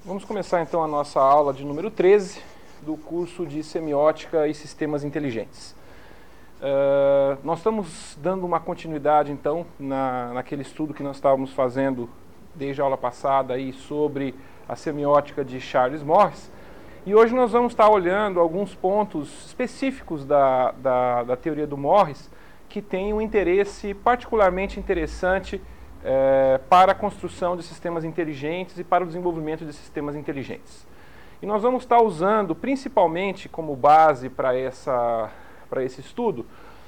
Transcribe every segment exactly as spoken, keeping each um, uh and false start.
Vamos começar então a nossa aula de número treze do curso de Semiótica e Sistemas Inteligentes. Uh, nós estamos dando uma continuidade então na, naquele estudo que nós estávamos fazendo desde a aula passada aí sobre a semiótica de Charles Morris, e hoje nós vamos estar olhando alguns pontos específicos da, da, da teoria do Morris que tem um interesse particularmente interessante É, para a construção de sistemas inteligentes e para o desenvolvimento de sistemas inteligentes. E nós vamos estar usando principalmente como base para essa, para esse estudo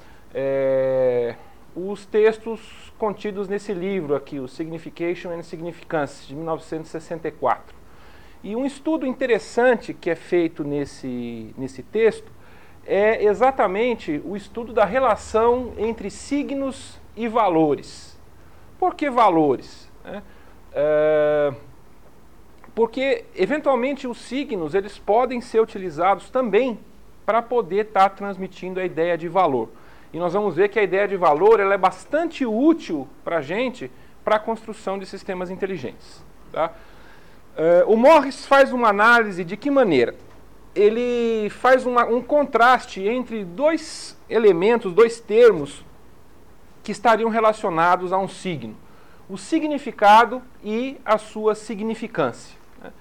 é, os textos contidos nesse livro aqui, o Signification and Significance, de mil novecentos e sessenta e quatro. E um estudo interessante que é feito nesse, nesse texto é exatamente o estudo da relação entre signos e valores. Por que valores? É, porque, eventualmente, os signos eles podem ser utilizados também para poder estar tá transmitindo a ideia de valor. E nós vamos ver que a ideia de valor ela é bastante útil para a gente para a construção de sistemas inteligentes. Tá? É, o Morris faz uma análise de que maneira? Ele faz uma, um contraste entre dois elementos, dois termos, que estariam relacionados a um signo, o significado e a sua significância.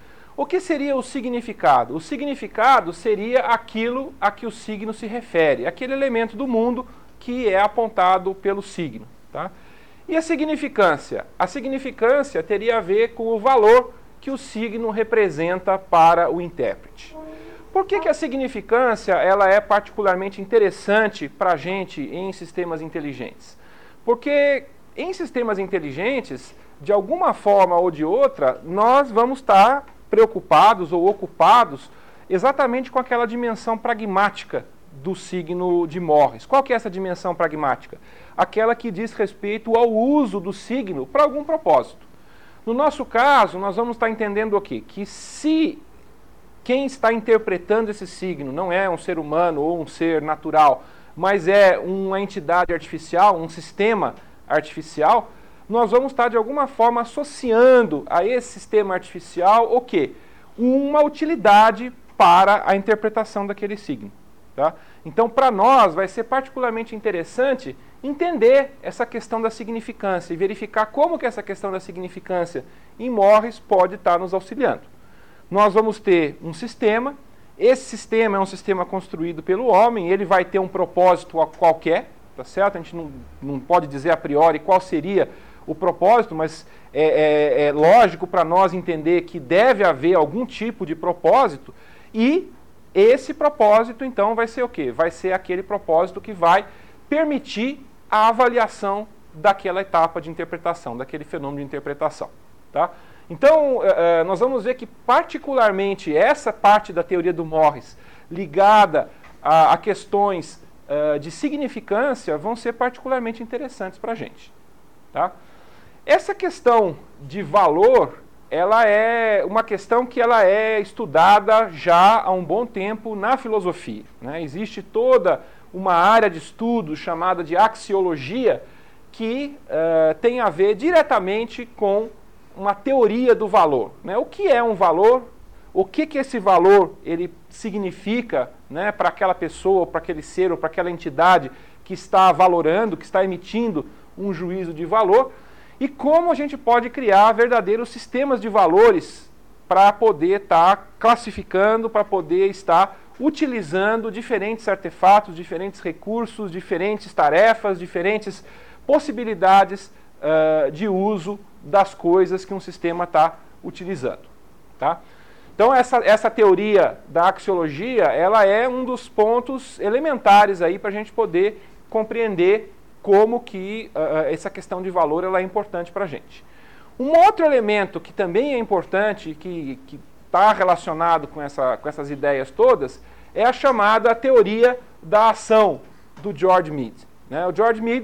O que seria o significado? O significado seria aquilo a que o signo se refere, aquele elemento do mundo que é apontado pelo signo. Tá? E a significância? A significância teria a ver com o valor que o signo representa para o intérprete. Por que que a significância ela é particularmente interessante para a gente em sistemas inteligentes? Porque em sistemas inteligentes, de alguma forma ou de outra, nós vamos estar preocupados ou ocupados exatamente com aquela dimensão pragmática do signo de Morris. Qual que é essa dimensão pragmática? Aquela que diz respeito ao uso do signo para algum propósito. No nosso caso, nós vamos estar entendendo o quê? Que se quem está interpretando esse signo não é um ser humano ou um ser natural, mas é uma entidade artificial, um sistema artificial, nós vamos estar de alguma forma associando a esse sistema artificial o quê? Uma utilidade para a interpretação daquele signo. Tá? Então, para nós, vai ser particularmente interessante entender essa questão da significância e verificar como que essa questão da significância em Morris pode estar nos auxiliando. Nós vamos ter um sistema. Esse sistema é um sistema construído pelo homem, ele vai ter um propósito qualquer, tá certo? A gente não, não pode dizer a priori qual seria o propósito, mas é, é, é lógico para nós entender que deve haver algum tipo de propósito, e esse propósito, então, vai ser o quê? Vai ser aquele propósito que vai permitir a avaliação daquela etapa de interpretação, daquele fenômeno de interpretação, tá? Então, nós vamos ver que particularmente essa parte da teoria do Morris, ligada a, a questões uh, de significância, vão ser particularmente interessantes para a gente. Tá? Essa questão de valor, ela é uma questão que ela é estudada já há um bom tempo na filosofia. Né? Existe toda uma área de estudo chamada de axiologia, que uh, tem a ver diretamente com uma teoria do valor. Né? O que é um valor? O que, que esse valor ele significa, né, para aquela pessoa, para aquele ser ou para aquela entidade que está valorando, que está emitindo um juízo de valor, e como a gente pode criar verdadeiros sistemas de valores para poder estar classificando, para poder estar utilizando diferentes artefatos, diferentes recursos, diferentes tarefas, diferentes possibilidades uh, de uso das coisas que um sistema está utilizando. Tá? Então, essa, essa teoria da axiologia, ela é um dos pontos elementares aí para a gente poder compreender como que uh, essa questão de valor ela é importante para a gente. Um outro elemento que também é importante, que está relacionado com, essa, com essas ideias todas, é a chamada teoria da ação do George Mead. Né? O George Mead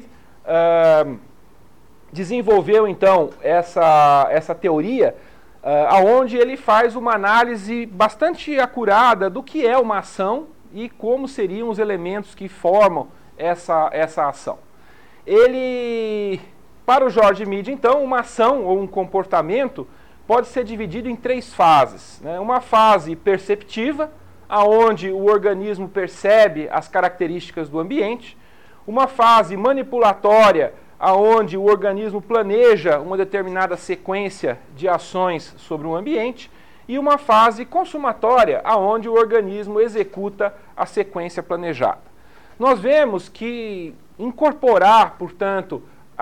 uh, desenvolveu, então, essa, essa teoria, uh, onde ele faz uma análise bastante acurada do que é uma ação e como seriam os elementos que formam essa, essa ação. Ele, para o George Mead, então, uma ação ou um comportamento pode ser dividido em três fases, né? Uma fase perceptiva, aonde o organismo percebe as características do ambiente. Uma fase manipulatória, aonde o organismo planeja uma determinada sequência de ações sobre o ambiente. E uma fase consumatória, aonde o organismo executa a sequência planejada. Nós vemos que incorporar, portanto,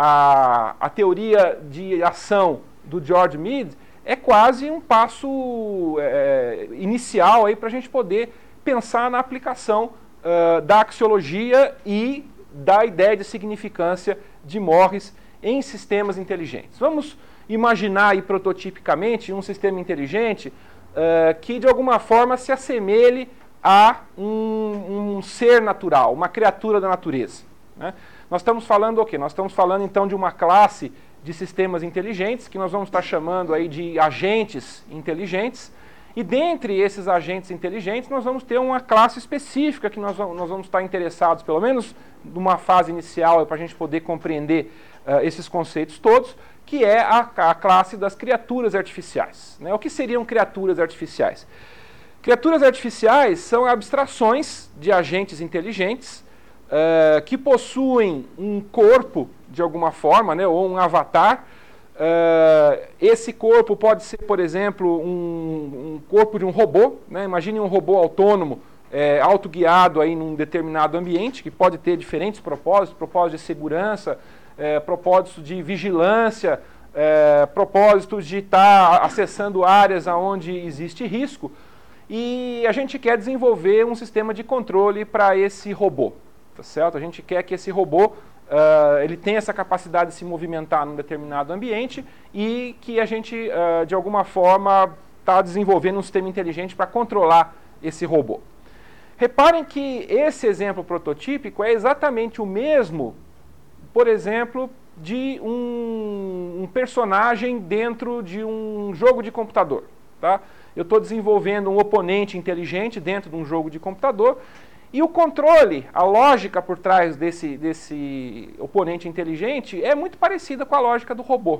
a, a teoria de ação do George Mead é quase um passo é, inicial para a gente poder pensar na aplicação uh, da axiologia e da ideia de significância de Morris em sistemas inteligentes. Vamos imaginar aí, prototipicamente um sistema inteligente uh, que de alguma forma se assemelhe a um, um ser natural, uma criatura da natureza, né? Nós estamos falando o quê? Nós estamos falando então de uma classe de sistemas inteligentes, que nós vamos estar chamando aí de agentes inteligentes, e dentre esses agentes inteligentes nós vamos ter uma classe específica que nós vamos, nós vamos estar interessados, pelo menos numa fase inicial, para a gente poder compreender uh, esses conceitos todos, que é a, a classe das criaturas artificiais, né? O que seriam criaturas artificiais? Criaturas artificiais são abstrações de agentes inteligentes uh, que possuem um corpo, de alguma forma, né, ou um avatar. Uh, esse corpo pode ser, por exemplo, um, um corpo de um robô, né? Imagine um robô autônomo, é, autoguiado aí num determinado ambiente, que pode ter diferentes propósitos, propósitos de segurança, é, propósitos de vigilância, é, propósitos de estar acessando áreas onde existe risco, e a gente quer desenvolver um sistema de controle para esse robô, tá certo? A gente quer que esse robô Uh, ele tem essa capacidade de se movimentar num determinado ambiente e que a gente, uh, de alguma forma, está desenvolvendo um sistema inteligente para controlar esse robô. Reparem que esse exemplo prototípico é exatamente o mesmo, por exemplo, de um, um personagem dentro de um jogo de computador, tá? Eu estou desenvolvendo um oponente inteligente dentro de um jogo de computador. E o controle, a lógica por trás desse, desse oponente inteligente é muito parecida com a lógica do robô.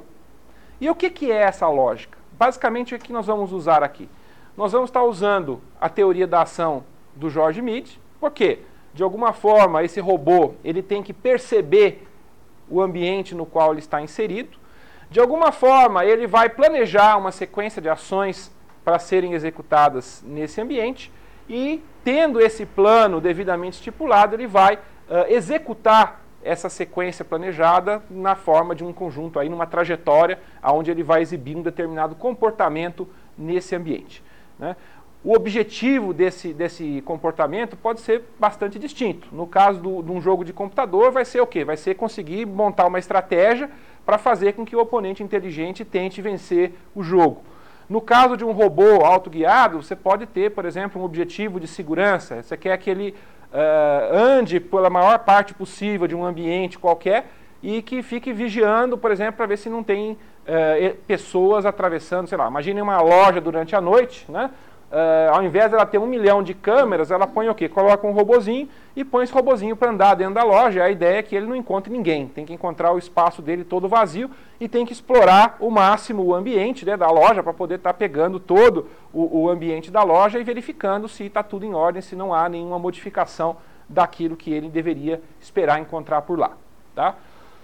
E o que, que é essa lógica? Basicamente, o que nós vamos usar aqui? Nós vamos estar usando a teoria da ação do George Mead, porque, de alguma forma, esse robô ele tem que perceber o ambiente no qual ele está inserido. De alguma forma, ele vai planejar uma sequência de ações para serem executadas nesse ambiente. E, tendo esse plano devidamente estipulado, ele vai uh, executar essa sequência planejada na forma de um conjunto, aí, numa trajetória, onde ele vai exibir um determinado comportamento nesse ambiente, né? O objetivo desse, desse comportamento pode ser bastante distinto. No caso do, de um jogo de computador, vai ser o quê? Vai ser conseguir montar uma estratégia para fazer com que o oponente inteligente tente vencer o jogo. No caso de um robô autoguiado, você pode ter, por exemplo, um objetivo de segurança. Você quer que ele uh, ande pela maior parte possível de um ambiente qualquer e que fique vigiando, por exemplo, para ver se não tem uh, pessoas atravessando, sei lá, imagine uma loja durante a noite, né? Uh, ao invés dela ter um milhão de câmeras, ela põe o quê? Coloca um robozinho e põe esse robozinho para andar dentro da loja. A ideia é que ele não encontre ninguém, tem que encontrar o espaço dele todo vazio e tem que explorar o máximo o ambiente, né, da loja para poder estar tá pegando todo o, o ambiente da loja e verificando se está tudo em ordem, se não há nenhuma modificação daquilo que ele deveria esperar encontrar por lá, tá?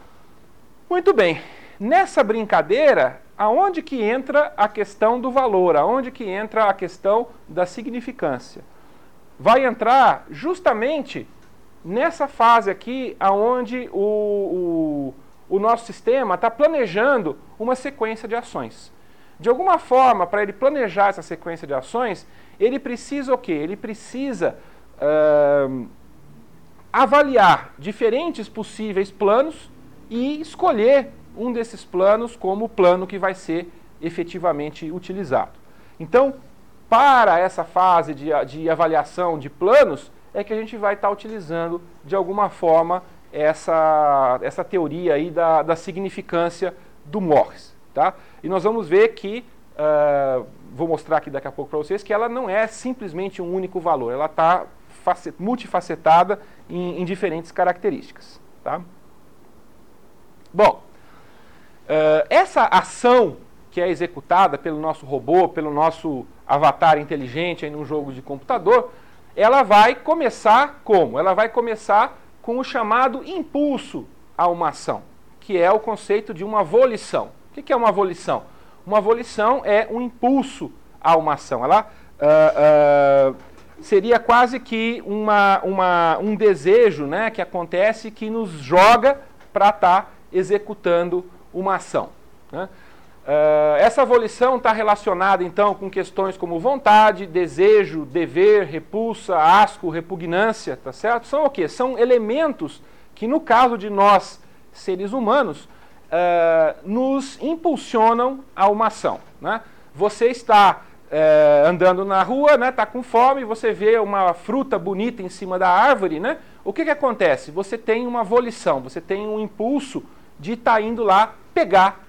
Muito bem. Nessa brincadeira, aonde que entra a questão do valor? Aonde que entra a questão da significância? Vai entrar justamente nessa fase aqui, aonde o, o, o nosso sistema está planejando uma sequência de ações. De alguma forma, para ele planejar essa sequência de ações, ele precisa o quê? Ele precisa uh, avaliar diferentes possíveis planos e escolher um desses planos como o plano que vai ser efetivamente utilizado. Então, para essa fase de, de avaliação de planos, é que a gente vai estar utilizando, de alguma forma, essa, essa teoria aí da, da significância do Morris, tá? E nós vamos ver que, uh, vou mostrar aqui daqui a pouco para vocês, que ela não é simplesmente um único valor, ela está multifacetada em, em diferentes características, tá? Bom, Uh, essa ação que é executada pelo nosso robô, pelo nosso avatar inteligente aí num jogo de computador, ela vai começar como? Ela vai começar com o chamado impulso a uma ação, que é o conceito de uma volição. O que é uma volição? Uma volição é um impulso a uma ação. Ela uh, uh, seria quase que uma, uma, um desejo, né, que acontece que nos joga para estar tá executando uma ação, né? Uh, essa volição está relacionada, então, com questões como vontade, desejo, dever, repulsa, asco, repugnância, tá certo? São o quê? São elementos que, no caso de nós, seres humanos, uh, nos impulsionam a uma ação, né? Você está uh, andando na rua, né, está com fome, você vê uma fruta bonita em cima da árvore, né? O que que acontece? Você tem uma volição, você tem um impulso de estar tá indo lá pegar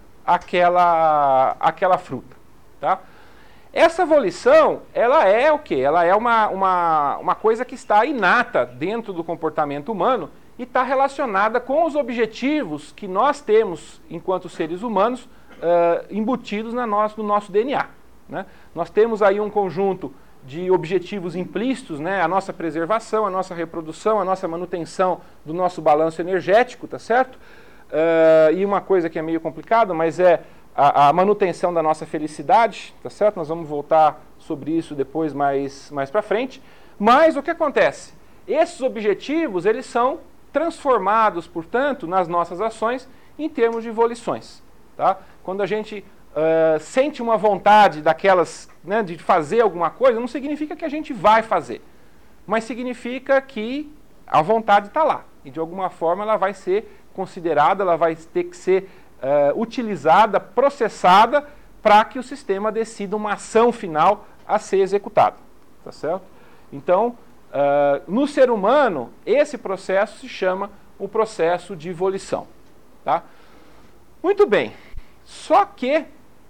aquela, aquela fruta, tá? Essa volição, ela é o quê? Ela é uma, uma, uma coisa que está inata dentro do comportamento humano e está relacionada com os objetivos que nós temos, enquanto seres humanos, uh, embutidos na nosso, no nosso D N A, né? Nós temos aí um conjunto de objetivos implícitos, né? A nossa preservação, a nossa reprodução, a nossa manutenção do nosso balanço energético, tá certo? Uh, e uma coisa que é meio complicada, mas é a, a manutenção da nossa felicidade, tá certo? Nós vamos voltar sobre isso depois mais, mais para frente. Mas o que acontece? Esses objetivos, eles são transformados, portanto, nas nossas ações em termos de volições, tá? Quando a gente uh, sente uma vontade daquelas, né, de fazer alguma coisa, não significa que a gente vai fazer, mas significa que a vontade está lá e de alguma forma ela vai ser considerada, ela vai ter que ser uh, utilizada, processada, para que o sistema decida uma ação final a ser executada, tá certo? Então, uh, no ser humano, esse processo se chama o processo de volição, tá? Muito bem, só que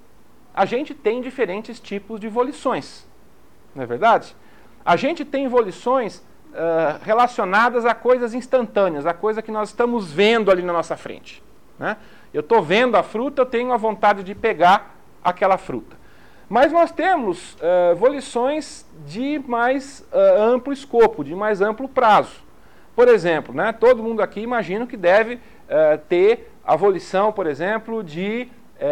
a gente tem diferentes tipos de volições, não é verdade? A gente tem volições Uh, relacionadas a coisas instantâneas, a coisa que nós estamos vendo ali na nossa frente, né? Eu estou vendo a fruta, eu tenho a vontade de pegar aquela fruta. Mas nós temos uh, volições de mais uh, amplo escopo, de mais amplo prazo. Por exemplo, né, todo mundo aqui imagino que deve uh, ter a volição, por exemplo, de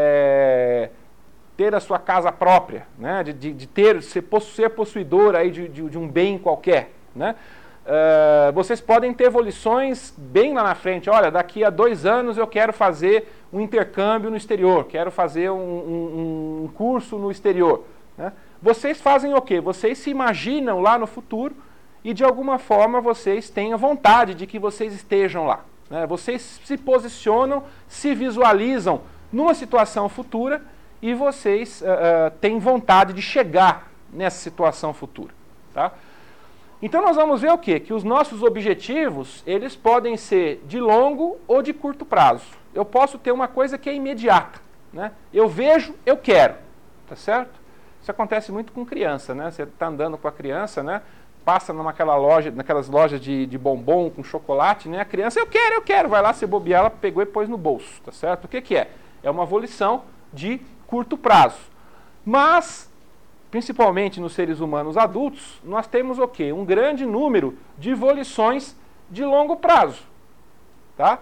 eh, ter a sua casa própria, né, de, de, de ter, ser, possu ser possuidor aí de, de, de um bem qualquer, né? Uh, vocês podem ter volições bem lá na frente. Olha, daqui a dois anos eu quero fazer um intercâmbio no exterior, quero fazer um, um, um curso no exterior, né? Vocês fazem o quê? Vocês se imaginam lá no futuro e de alguma forma vocês têm a vontade de que vocês estejam lá, né? Vocês se posicionam, se visualizam numa situação futura e vocês uh, uh, têm vontade de chegar nessa situação futura, tá? Então nós vamos ver o quê? Que os nossos objetivos, eles podem ser de longo ou de curto prazo. Eu posso ter uma coisa que é imediata, né? Eu vejo, eu quero, tá certo? Isso acontece muito com criança, né? Você está andando com a criança, né? Passa naquela loja, naquelas lojas de, de bombom com chocolate, né? A criança, eu quero, eu quero, vai lá, se bobear, ela pegou e pôs no bolso, tá certo? O que que é? É uma volição de curto prazo. Mas principalmente nos seres humanos adultos, nós temos o quê? Um grande número de volições de longo prazo, tá?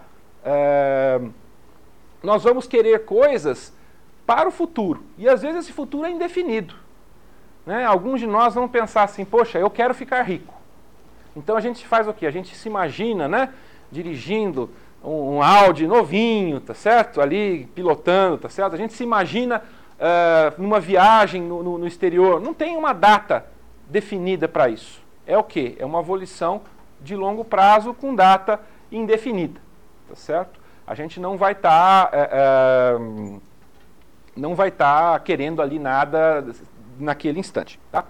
É, nós vamos querer coisas para o futuro, e às vezes esse futuro é indefinido, né? Alguns de nós vão pensar assim, poxa, eu quero ficar rico. Então a gente faz o quê? A gente se imagina, né, dirigindo um, um Audi novinho, tá certo? Ali pilotando, tá certo? A gente se imagina Uh, numa viagem no, no, no exterior. Não tem uma data definida para isso. É o quê? É uma volição de longo prazo com data indefinida, tá certo? A gente não vai estar tá, uh, uh, não vai estar tá querendo ali nada naquele instante, tá?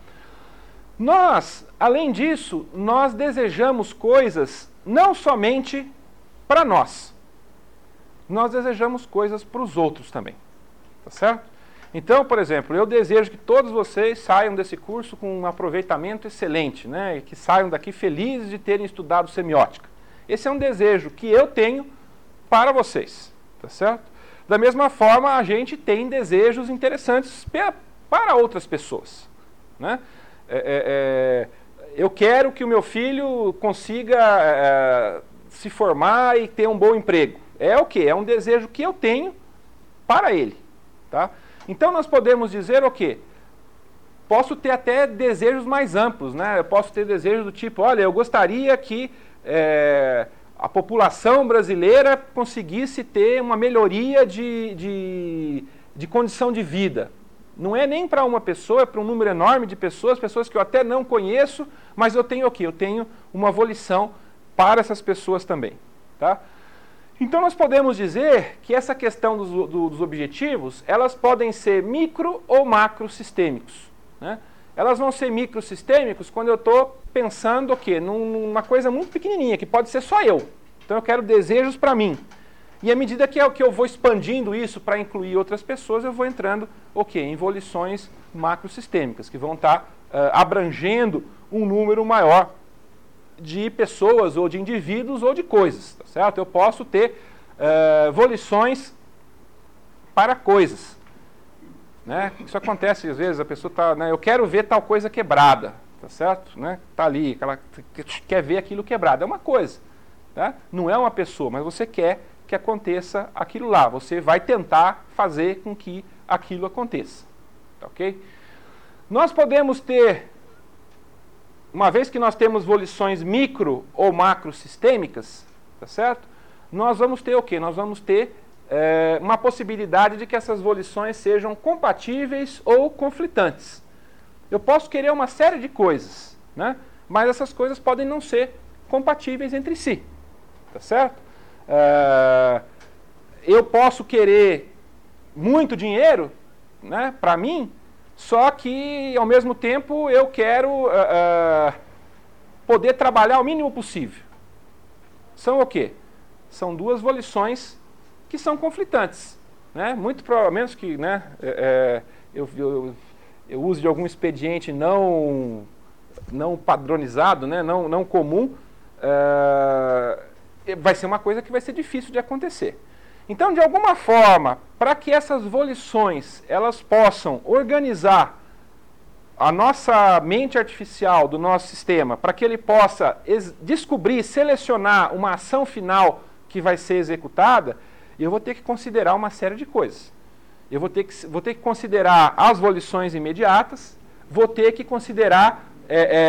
Nós, além disso, nós desejamos coisas não somente para nós. Nós desejamos coisas para os outros também, tá certo? Então, por exemplo, eu desejo que todos vocês saiam desse curso com um aproveitamento excelente, né? E que saiam daqui felizes de terem estudado semiótica. Esse é um desejo que eu tenho para vocês, tá certo? Da mesma forma, a gente tem desejos interessantes para outras pessoas, né? É, é, eu quero que o meu filho consiga é, se formar e ter um bom emprego. É o quê? É um desejo que eu tenho para ele, tá? Então nós podemos dizer o quê? Posso ter até desejos mais amplos, né? Eu posso ter desejos do tipo, olha, eu gostaria que é, a população brasileira conseguisse ter uma melhoria de, de, de condição de vida. Não é nem para uma pessoa, é para um número enorme de pessoas, pessoas que eu até não conheço, mas eu tenho o quê? Eu tenho uma volição para essas pessoas também, tá? Então nós podemos dizer que essa questão dos, do, dos objetivos, elas podem ser micro ou macrosistêmicos, né? Elas vão ser microsistêmicos quando eu estou pensando o quê? Numa coisa muito pequenininha, que pode ser só eu. Então eu quero desejos para mim. E à medida que eu, que eu vou expandindo isso para incluir outras pessoas, eu vou entrando o quê? Em volições macrosistêmicas, que vão estar uh, abrangendo um número maior de pessoas, ou de indivíduos, ou de coisas, tá certo? Eu posso ter uh, volições para coisas, né? Isso acontece às vezes, a pessoa está, né, eu quero ver tal coisa quebrada, tá certo? Né? Tá ali, aquela, quer ver aquilo quebrado, é uma coisa, tá? Não é uma pessoa, mas você quer que aconteça aquilo lá, você vai tentar fazer com que aquilo aconteça, tá, ok? Nós podemos ter, uma vez que nós temos volições micro ou macrosistêmicas, tá certo? Nós vamos ter o quê? Nós vamos ter é, uma possibilidade de que essas volições sejam compatíveis ou conflitantes. Eu posso querer uma série de coisas, né? Mas essas coisas podem não ser compatíveis entre si, tá certo? Uh, eu posso querer muito dinheiro, né, para mim, só que ao mesmo tempo eu quero uh, uh, poder trabalhar o mínimo possível. São o quê? São duas volições que são conflitantes, né? Muito provavelmente que, né, é, eu, eu, eu use de algum expediente não, não padronizado, né, não, não comum, uh, vai ser uma coisa que vai ser difícil de acontecer. Então, de alguma forma, para que essas volições elas possam organizar a nossa mente artificial do nosso sistema, para que ele possa descobrir, selecionar uma ação final que vai ser executada, eu vou ter que considerar uma série de coisas. Eu vou ter que, vou ter que considerar as volições imediatas, vou ter que considerar é, é,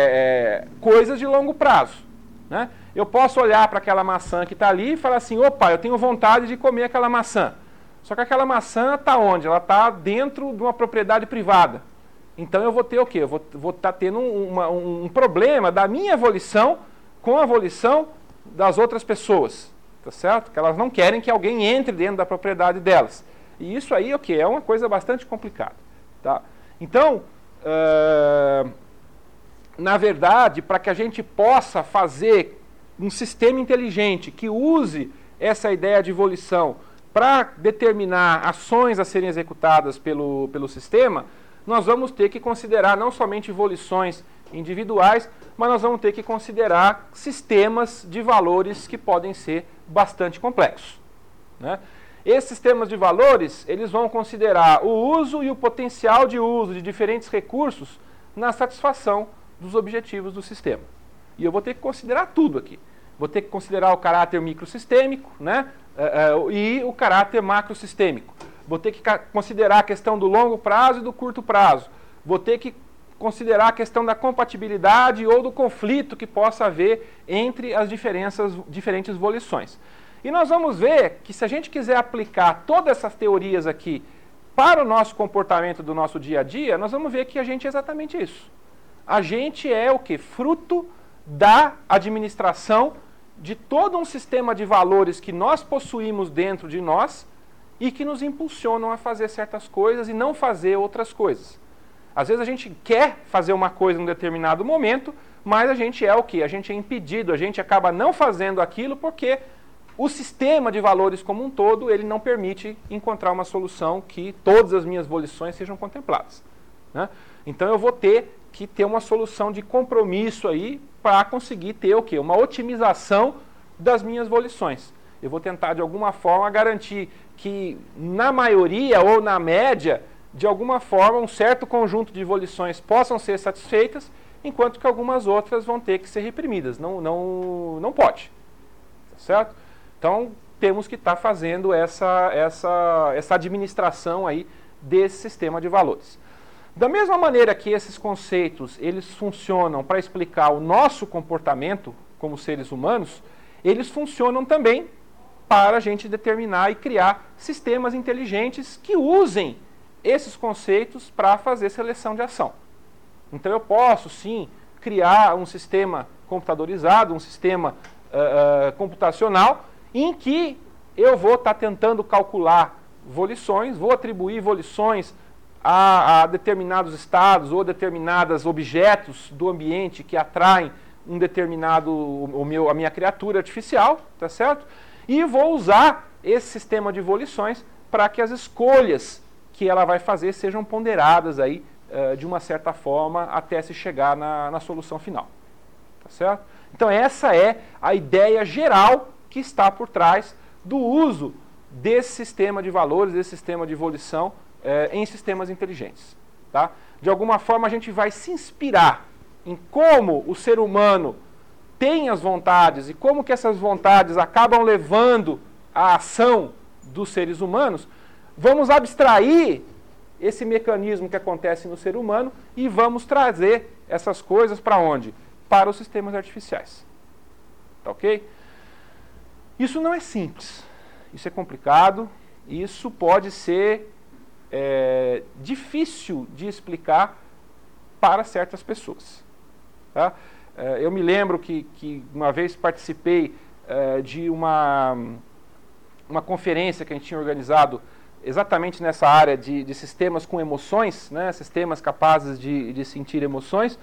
é, coisas de longo prazo, né? Eu posso olhar para aquela maçã que está ali e falar assim, opa, eu tenho vontade de comer aquela maçã. Só que aquela maçã está onde? Ela está dentro de uma propriedade privada. Então eu vou ter o quê? Eu vou estar vou tá tendo uma, um, um problema da minha volição com a volição das outras pessoas, tá certo? Que elas não querem que alguém entre dentro da propriedade delas. E isso aí o quê? É uma coisa bastante complicada, tá? Então, uh, na verdade, para que a gente possa fazer um sistema inteligente que use essa ideia de volição para determinar ações a serem executadas pelo, pelo sistema, nós vamos ter que considerar não somente volições individuais, mas nós vamos ter que considerar sistemas de valores que podem ser bastante complexos, né? Esses sistemas de valores, eles vão considerar o uso e o potencial de uso de diferentes recursos na satisfação dos objetivos do sistema. E eu vou ter que considerar tudo aqui. Vou ter que considerar o caráter microsistêmico, né, uh, uh, e o caráter macrosistêmico. Vou ter que considerar a questão do longo prazo e do curto prazo. Vou ter que considerar a questão da compatibilidade ou do conflito que possa haver entre as diferenças, diferentes volições. E nós vamos ver que se a gente quiser aplicar todas essas teorias aqui para o nosso comportamento do nosso dia a dia, nós vamos ver que a gente é exatamente isso. A gente é o quê? Fruto da administração de todo um sistema de valores que nós possuímos dentro de nós e que nos impulsionam a fazer certas coisas e não fazer outras coisas. Às vezes a gente quer fazer uma coisa em um determinado momento, mas a gente é o quê? A gente é impedido, a gente acaba não fazendo aquilo porque o sistema de valores como um todo, ele não permite encontrar uma solução que todas as minhas volições sejam contempladas, né? Então eu vou ter que ter uma solução de compromisso aí para conseguir ter o quê? Uma otimização das minhas volições. Eu vou tentar, de alguma forma, garantir que, na maioria ou na média, de alguma forma, um certo conjunto de volições possam ser satisfeitas, enquanto que algumas outras vão ter que ser reprimidas. Não, não, não pode. Tá certo? Então, temos que estar fazendo essa, essa, essa administração aí desse sistema de valores. Da mesma maneira que esses conceitos eles funcionam para explicar o nosso comportamento como seres humanos, eles funcionam também para a gente determinar e criar sistemas inteligentes que usem esses conceitos para fazer seleção de ação. Então eu posso sim criar um sistema computadorizado, um sistema uh, uh, computacional, em que eu vou estar tá tentando calcular volições, vou atribuir volições a, a determinados estados ou determinados objetos do ambiente que atraem um determinado, o meu, a minha criatura artificial, tá certo? E vou usar esse sistema de volições para que as escolhas que ela vai fazer sejam ponderadas aí, uh, de uma certa forma até se chegar na, na solução final, tá certo? Então essa é a ideia geral que está por trás do uso desse sistema de valores, desse sistema de volição eh, em sistemas inteligentes. Tá? De alguma forma a gente vai se inspirar em como o ser humano tem as vontades e como que essas vontades acabam levando à ação dos seres humanos. Vamos abstrair esse mecanismo que acontece no ser humano e vamos trazer essas coisas para onde? Para os sistemas artificiais. Tá ok? Isso não é simples. Isso é complicado, isso pode ser é, difícil de explicar para certas pessoas. Tá? É, eu me lembro que, que uma vez participei é, de uma, uma conferência que a gente tinha organizado exatamente nessa área de, de sistemas com emoções, né? Sistemas capazes de, de sentir emoções,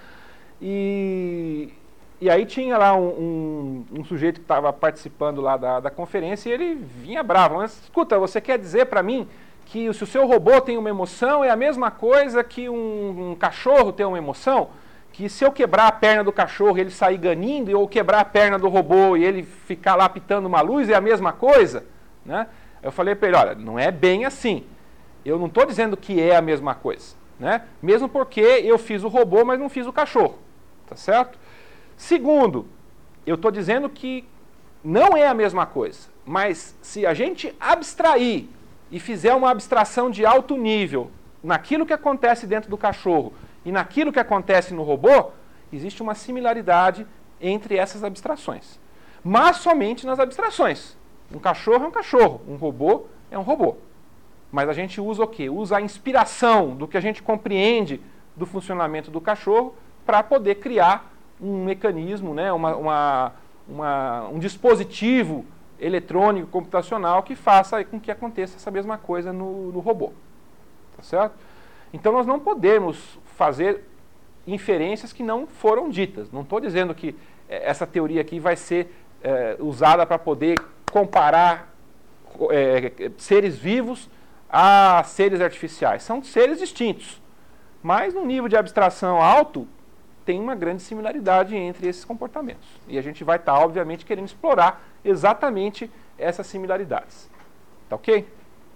e... E aí tinha lá um, um, um sujeito que estava participando lá da, da conferência e ele vinha bravo. Mas, escuta, você quer dizer para mim que se o seu robô tem uma emoção é a mesma coisa que um, um cachorro tem uma emoção? Que se eu quebrar a perna do cachorro e ele sair ganindo, ou quebrar a perna do robô e ele ficar lá pitando uma luz é a mesma coisa? Né? Eu falei para ele, olha, não é bem assim. Eu não estou dizendo que é a mesma coisa. Né? Mesmo porque eu fiz o robô, mas não fiz o cachorro. Tá certo? Segundo, eu estou dizendo que não é a mesma coisa, mas se a gente abstrair e fizer uma abstração de alto nível naquilo que acontece dentro do cachorro e naquilo que acontece no robô, existe uma similaridade entre essas abstrações. Mas somente nas abstrações. Um cachorro é um cachorro, um robô é um robô. Mas a gente usa o quê? Usa a inspiração do que a gente compreende do funcionamento do cachorro para poder criar um mecanismo, né, uma, uma, uma, um dispositivo eletrônico, computacional, que faça com que aconteça essa mesma coisa no, no robô. Tá certo? Então nós não podemos fazer inferências que não foram ditas. Não estou dizendo que essa teoria aqui vai ser é, usada para poder comparar é, seres vivos a seres artificiais. São seres distintos. Mas no nível de abstração alto, tem uma grande similaridade entre esses comportamentos. E a gente vai estar, obviamente, querendo explorar exatamente essas similaridades. Tá ok?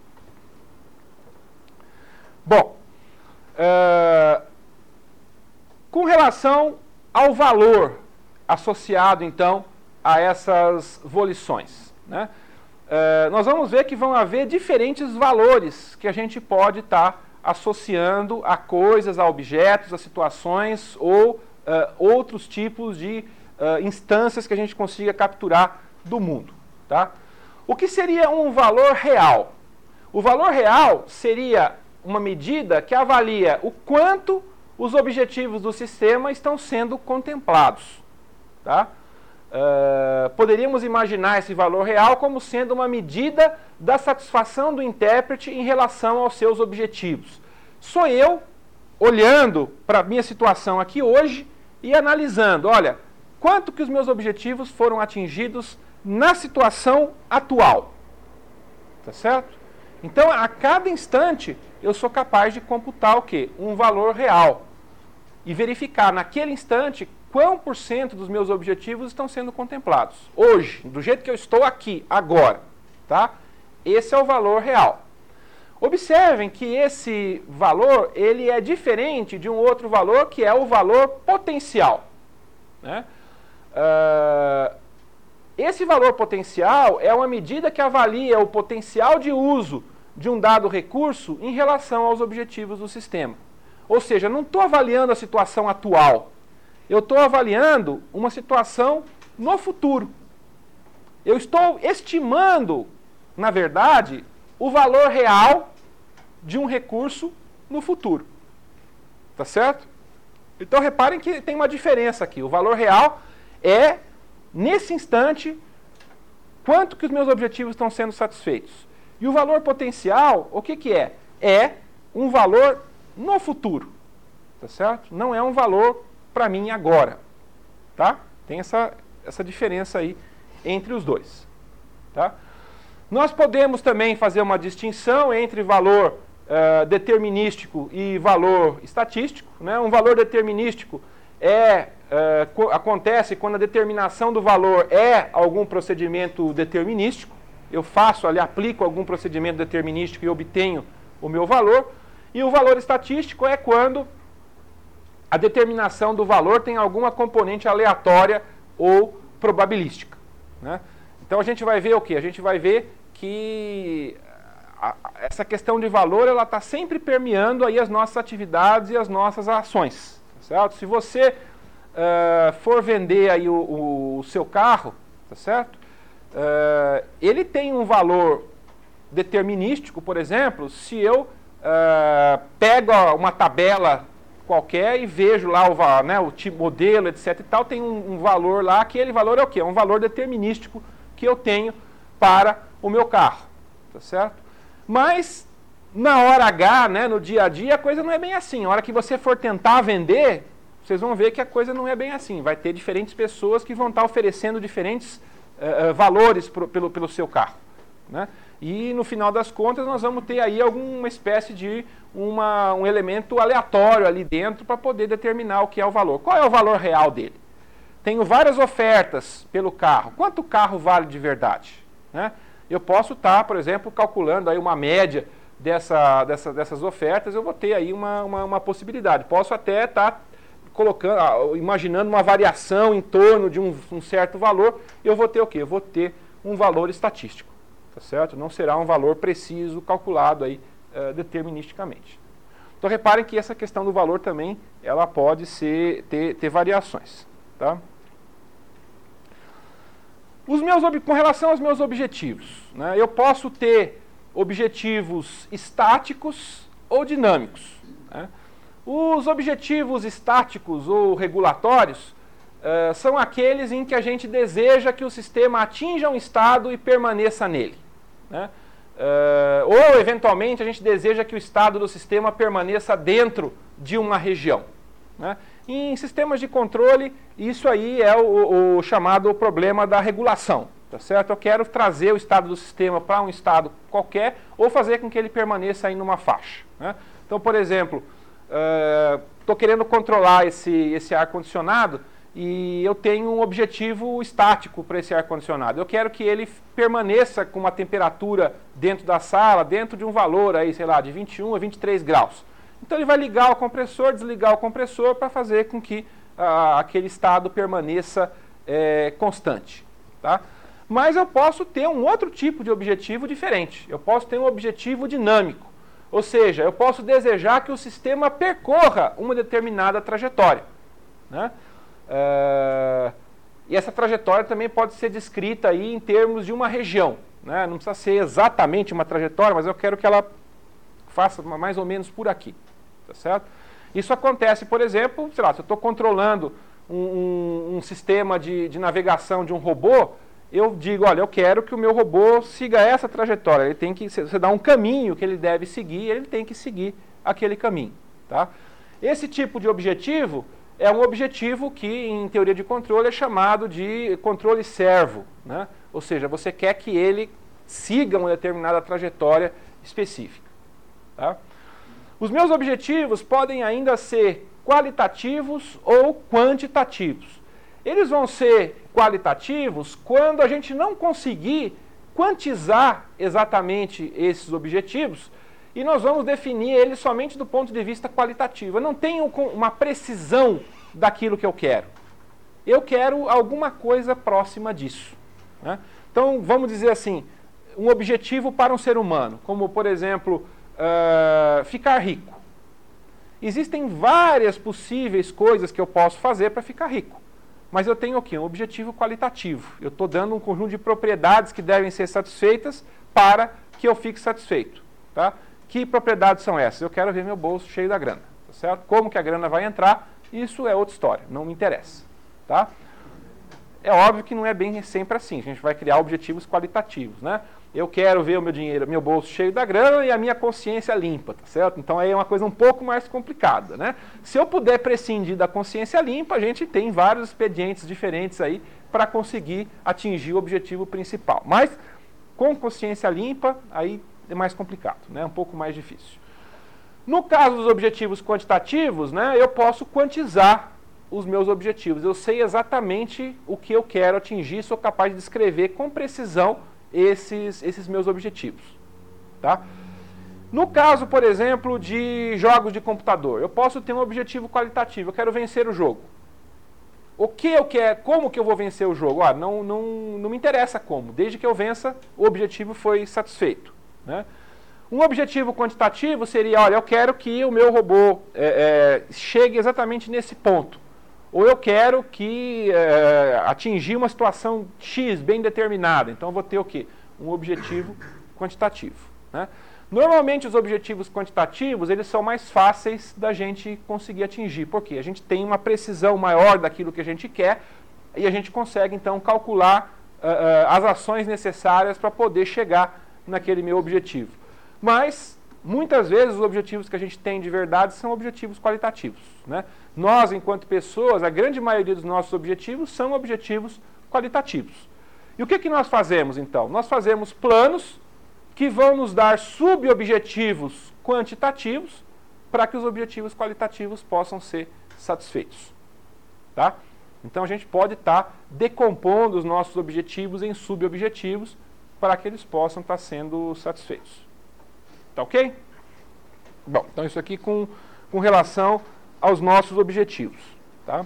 Bom, uh, com relação ao valor associado, então, a essas volições, né? Uh, nós vamos ver que vão haver diferentes valores que a gente pode estar associando a coisas, a objetos, a situações ou uh, outros tipos de uh, instâncias que a gente consiga capturar do mundo. Tá? O que seria um valor real? O valor real seria uma medida que avalia o quanto os objetivos do sistema estão sendo contemplados. Tá? Uh, poderíamos imaginar esse valor real como sendo uma medida da satisfação do intérprete em relação aos seus objetivos. Sou eu olhando para a minha situação aqui hoje e analisando, olha, quanto que os meus objetivos foram atingidos na situação atual. Tá certo? Então, a cada instante, eu sou capaz de computar o quê? Um valor real. E verificar naquele instante quão por cento dos meus objetivos estão sendo contemplados. Hoje, do jeito que eu estou aqui, agora, tá? Esse é o valor real. Observem que esse valor, ele é diferente de um outro valor, que é o valor potencial, né? Uh, esse valor potencial é uma medida que avalia o potencial de uso de um dado recurso em relação aos objetivos do sistema. Ou seja, não estou avaliando a situação atual, eu estou avaliando uma situação no futuro. Eu estou estimando, na verdade, o valor real de um recurso no futuro. Tá certo? Então reparem que tem uma diferença aqui. O valor real é, nesse instante, quanto que os meus objetivos estão sendo satisfeitos. E o valor potencial, o que que é? É um valor no futuro. Tá certo? Não é um valor para mim agora. Tá? Tem essa, essa diferença aí entre os dois. Tá? Nós podemos também fazer uma distinção entre valor uh, determinístico e valor estatístico, né? Um valor determinístico é, uh, acontece quando a determinação do valor é algum procedimento determinístico. Eu faço ali, aplico algum procedimento determinístico e obtenho o meu valor. E o valor estatístico é quando a determinação do valor tem alguma componente aleatória ou probabilística, né? Então a gente vai ver o quê? A gente vai ver que a, essa questão de valor ela está sempre permeando aí as nossas atividades e as nossas ações, certo? Se você uh, for vender aí o, o, o seu carro, tá certo? Uh, ele tem um valor determinístico, por exemplo, se eu uh, pego uma tabela qualquer e vejo lá o, né, o tipo, modelo, etc e tal, tem um, um valor lá, aquele valor é o quê? É um valor determinístico que eu tenho para o meu carro, tá certo? Mas na hora H, né, no dia a dia, a coisa não é bem assim. A hora que você for tentar vender, vocês vão ver que a coisa não é bem assim. Vai ter diferentes pessoas que vão estar oferecendo diferentes uh, valores pro, pelo, pelo seu carro, né? E no final das contas nós vamos ter aí alguma espécie de uma, um elemento aleatório ali dentro para poder determinar o que é o valor. Qual é o valor real dele? Tenho várias ofertas pelo carro. Quanto o carro vale de verdade, né? Eu posso estar, por exemplo, calculando aí uma média dessa, dessa, dessas ofertas, eu vou ter aí uma, uma, uma possibilidade. Posso até estar colocando, imaginando uma variação em torno de um, um certo valor, eu vou ter o quê? Eu vou ter um valor estatístico, tá certo? Não será um valor preciso, calculado aí uh, deterministicamente. Então reparem que essa questão do valor também, ela pode ser, ter, ter variações, tá? Os meus, com relação aos meus objetivos, né, eu posso ter objetivos estáticos ou dinâmicos, né? Os objetivos estáticos ou regulatórios uh, são aqueles em que a gente deseja que o sistema atinja um estado e permaneça nele, né? Uh, ou, eventualmente, a gente deseja que o estado do sistema permaneça dentro de uma região, né? Em sistemas de controle, isso aí é o, o chamado problema da regulação, tá certo? Eu quero trazer o estado do sistema para um estado qualquer ou fazer com que ele permaneça aí numa faixa, né? Então, por exemplo, estou uh, querendo controlar esse, esse ar-condicionado e eu tenho um objetivo estático para esse ar-condicionado. Eu quero que ele permaneça com uma temperatura dentro da sala, dentro de um valor aí, sei lá, de vinte e um a vinte e três graus. Então ele vai ligar o compressor, desligar o compressor para fazer com que ah, aquele estado permaneça é, constante, tá? Mas eu posso ter um outro tipo de objetivo diferente. Eu posso ter um objetivo dinâmico. Ou seja, eu posso desejar que o sistema percorra uma determinada trajetória, né? Uh, e essa trajetória também pode ser descrita aí em termos de uma região, né? Não precisa ser exatamente uma trajetória, mas eu quero que ela faça mais ou menos por aqui, tá certo? Isso acontece, por exemplo, sei lá, se eu estou controlando um, um, um sistema de, de navegação de um robô, eu digo, olha, eu quero que o meu robô siga essa trajetória. Ele tem que, você dá um caminho que ele deve seguir, ele tem que seguir aquele caminho, tá? Esse tipo de objetivo é um objetivo que, em teoria de controle, é chamado de controle servo, né? Ou seja, você quer que ele siga uma determinada trajetória específica, tá? Os meus objetivos podem ainda ser qualitativos ou quantitativos. Eles vão ser qualitativos quando a gente não conseguir quantizar exatamente esses objetivos e nós vamos definir eles somente do ponto de vista qualitativo. Eu não tenho uma precisão daquilo que eu quero. Eu quero alguma coisa próxima disso, né? Então, vamos dizer assim, um objetivo para um ser humano, como, por exemplo, uh, ficar rico. Existem várias possíveis coisas que eu posso fazer para ficar rico. Mas eu tenho aqui um objetivo qualitativo. Eu estou dando um conjunto de propriedades que devem ser satisfeitas para que eu fique satisfeito. Tá? Que propriedades são essas? Eu quero ver meu bolso cheio da grana. Tá certo? Como que a grana vai entrar, isso é outra história, não me interessa. Tá? É óbvio que não é bem sempre assim. A gente vai criar objetivos qualitativos, né? Eu quero ver o meu dinheiro, meu bolso cheio da grana e a minha consciência limpa, tá certo? Então aí é uma coisa um pouco mais complicada, né? Se eu puder prescindir da consciência limpa, a gente tem vários expedientes diferentes aí para conseguir atingir o objetivo principal. Mas com consciência limpa, aí é mais complicado, né? Um pouco mais difícil. No caso dos objetivos quantitativos, né, eu posso quantizar os meus objetivos. Eu sei exatamente o que eu quero atingir, sou capaz de descrever com precisão esses, esses meus objetivos. Tá? No caso, por exemplo, de jogos de computador, eu posso ter um objetivo qualitativo, eu quero vencer o jogo. O que eu quero, como que eu vou vencer o jogo? Ah, não, não, não me interessa como, desde que eu vença, o objetivo foi satisfeito. Né? Um objetivo quantitativo seria, olha, eu quero que o meu robô é, é, chegue exatamente nesse ponto. Ou eu quero que é, atingir uma situação X bem determinada. Então eu vou ter o quê? Um objetivo quantitativo. Né? Normalmente os objetivos quantitativos eles são mais fáceis da gente conseguir atingir. Por quê? A gente tem uma precisão maior daquilo que a gente quer e a gente consegue então calcular uh, uh, as ações necessárias para poder chegar naquele meu objetivo. Mas muitas vezes os objetivos que a gente tem de verdade são objetivos qualitativos. Né? Nós, enquanto pessoas, a grande maioria dos nossos objetivos são objetivos qualitativos. E o que, que nós fazemos, então? Nós fazemos planos que vão nos dar subobjetivos quantitativos para que os objetivos qualitativos possam ser satisfeitos. Tá? Então, a gente pode estar decompondo os nossos objetivos em subobjetivos para que eles possam estar sendo satisfeitos. Tá ok? Bom, então isso aqui com, com relação aos nossos objetivos. Tá?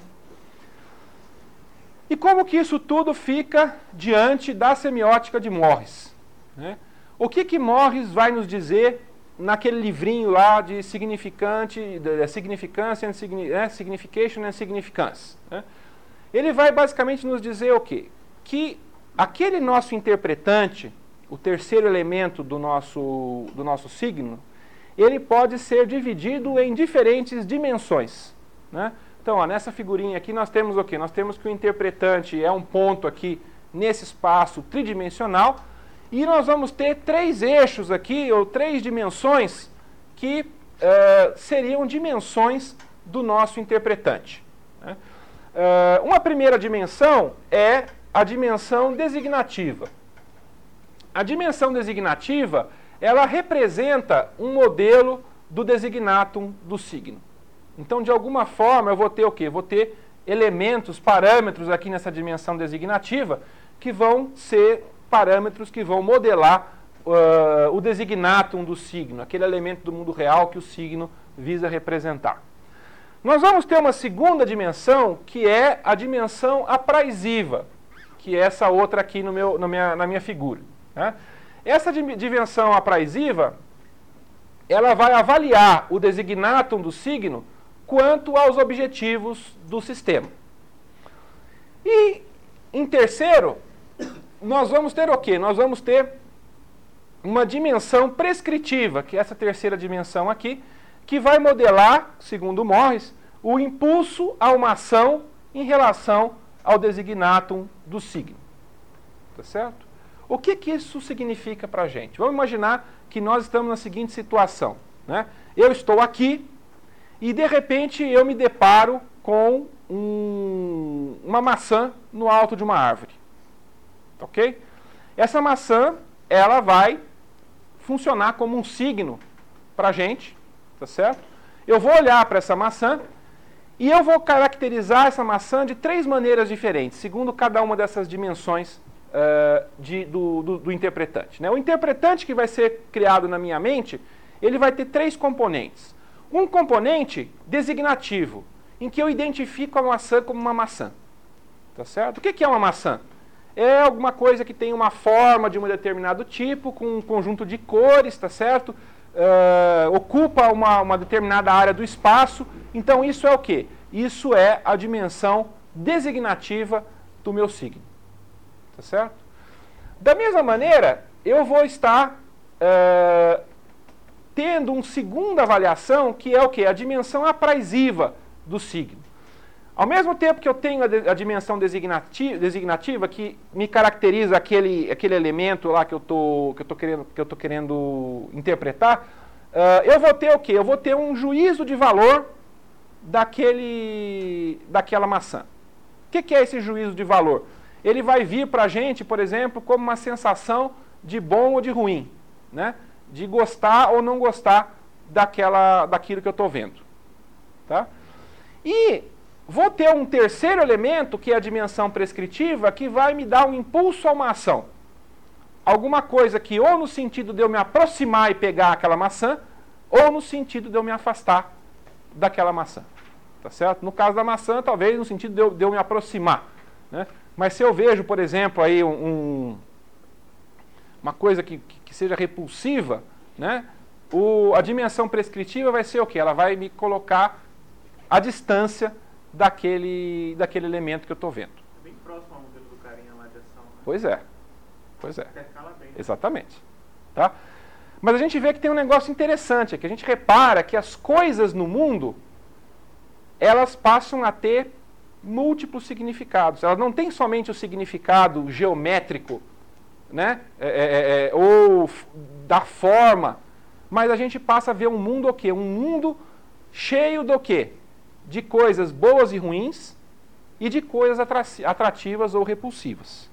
E como que isso tudo fica diante da semiótica de Morris? Né? O que que Morris vai nos dizer naquele livrinho lá de significante, de significância, and signi, é, signification and significance? Né? Ele vai basicamente nos dizer o quê? Que aquele nosso interpretante, o terceiro elemento do nosso, do nosso signo, ele pode ser dividido em diferentes dimensões. Né? Então, ó, nessa figurinha aqui nós temos o quê? Nós temos que o interpretante é um ponto aqui nesse espaço tridimensional e nós vamos ter três eixos aqui, ou três dimensões, que uh, seriam dimensões do nosso interpretante. Né? Uh, uma primeira dimensão é a dimensão designativa. A dimensão designativa, ela representa um modelo do designatum do signo. Então, de alguma forma, eu vou ter o quê? Vou ter elementos, parâmetros aqui nessa dimensão designativa, que vão ser parâmetros que vão modelar uh, o designatum do signo, aquele elemento do mundo real que o signo visa representar. Nós vamos ter uma segunda dimensão, que é a dimensão apraisiva, que é essa outra aqui no meu, na, minha, na minha figura. Né? Essa dimensão apraisiva, ela vai avaliar o designatum do signo quanto aos objetivos do sistema. E, em terceiro, nós vamos ter o quê? Nós vamos ter uma dimensão prescritiva, que é essa terceira dimensão aqui, que vai modelar, segundo Morris, o impulso a uma ação em relação ao designatum do signo. Tá certo? O que, que isso significa para a gente? Vamos imaginar que nós estamos na seguinte situação. Né? Eu estou aqui e, de repente, eu me deparo com um, uma maçã no alto de uma árvore. Ok? Essa maçã, ela vai funcionar como um signo para a gente. Tá certo? Eu vou olhar para essa maçã E eu vou caracterizar essa maçã de três maneiras diferentes, segundo cada uma dessas dimensões uh, de, do, do, do interpretante. Né? O interpretante que vai ser criado na minha mente, ele vai ter três componentes. Um componente designativo, em que eu identifico a maçã como uma maçã. Tá certo? O que é uma maçã? É alguma coisa que tem uma forma de um determinado tipo, com um conjunto de cores, tá certo? Uh, ocupa uma, uma determinada área do espaço. Então isso é o quê? Isso é a dimensão designativa do meu signo. Tá certo? Da mesma maneira, eu vou estar uh, tendo uma segunda avaliação, que é o quê? A dimensão apraisiva do signo. Ao mesmo tempo que eu tenho a, de, a dimensão designativa, designativa, que me caracteriza aquele, aquele elemento lá que eu tô, que eu tô querendo, que eu tô querendo interpretar, uh, eu vou ter o quê? Eu vou ter um juízo de valor daquele, daquela maçã. O que, que é esse juízo de valor? Ele vai vir para a gente, por exemplo, como uma sensação de bom ou de ruim, né? De gostar ou não gostar daquela, daquilo que eu estou vendo. Tá? E vou ter um terceiro elemento, que é a dimensão prescritiva, que vai me dar um impulso a uma ação. Alguma coisa que ou no sentido de eu me aproximar e pegar aquela maçã, ou no sentido de eu me afastar daquela maçã. Tá certo? No caso da maçã, talvez no sentido de eu, de eu me aproximar. Né? Mas se eu vejo, por exemplo, aí um, um, uma coisa que, que seja repulsiva, né? o, a dimensão prescritiva vai ser o quê? Ela vai me colocar à distância daquele, daquele elemento que eu estou vendo. É bem próximo ao modelo do carinha lá de ação. Né? Pois é. Pois é. Intercala bem. Exatamente. Tá? Mas a gente vê que tem um negócio interessante, é que a gente repara que as coisas no mundo, elas passam a ter múltiplos significados. Elas não têm somente o significado geométrico, né? É, é, é, ou da forma, mas a gente passa a ver um mundo o quê? Um mundo cheio do quê? De coisas boas e ruins e de coisas atrativas ou repulsivas.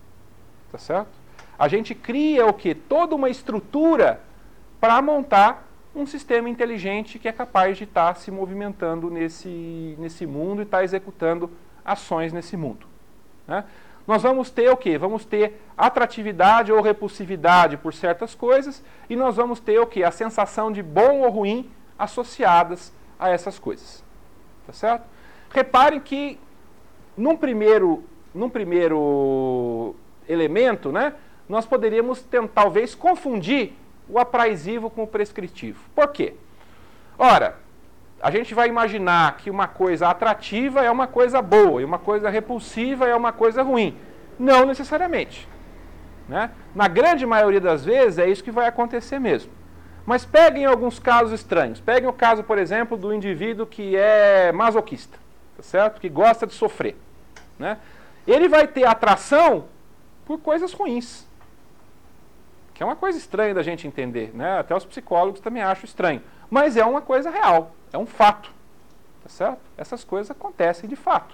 Tá certo? A gente cria o quê? Toda uma estrutura para montar um sistema inteligente que é capaz de estar se movimentando nesse, nesse mundo e estar executando ações nesse mundo. Né? Nós vamos ter o quê? Vamos ter atratividade ou repulsividade por certas coisas e nós vamos ter o quê? A sensação de bom ou ruim associadas a essas coisas. Tá certo? Reparem que num primeiro, num primeiro elemento, né, nós poderíamos tentar, talvez confundir o apraisivo com o prescritivo. Por quê? Ora, a gente vai imaginar que uma coisa atrativa é uma coisa boa e uma coisa repulsiva é uma coisa ruim. Não necessariamente. Né? Na grande maioria das vezes é isso que vai acontecer mesmo. Mas peguem alguns casos estranhos. Peguem o caso, por exemplo, do indivíduo que é masoquista, tá certo? Que gosta de sofrer. Né? Ele vai ter atração por coisas ruins. Que é uma coisa estranha da gente entender. Né? Até os psicólogos também acham estranho. Mas é uma coisa real, é um fato. Tá certo? Essas coisas acontecem de fato.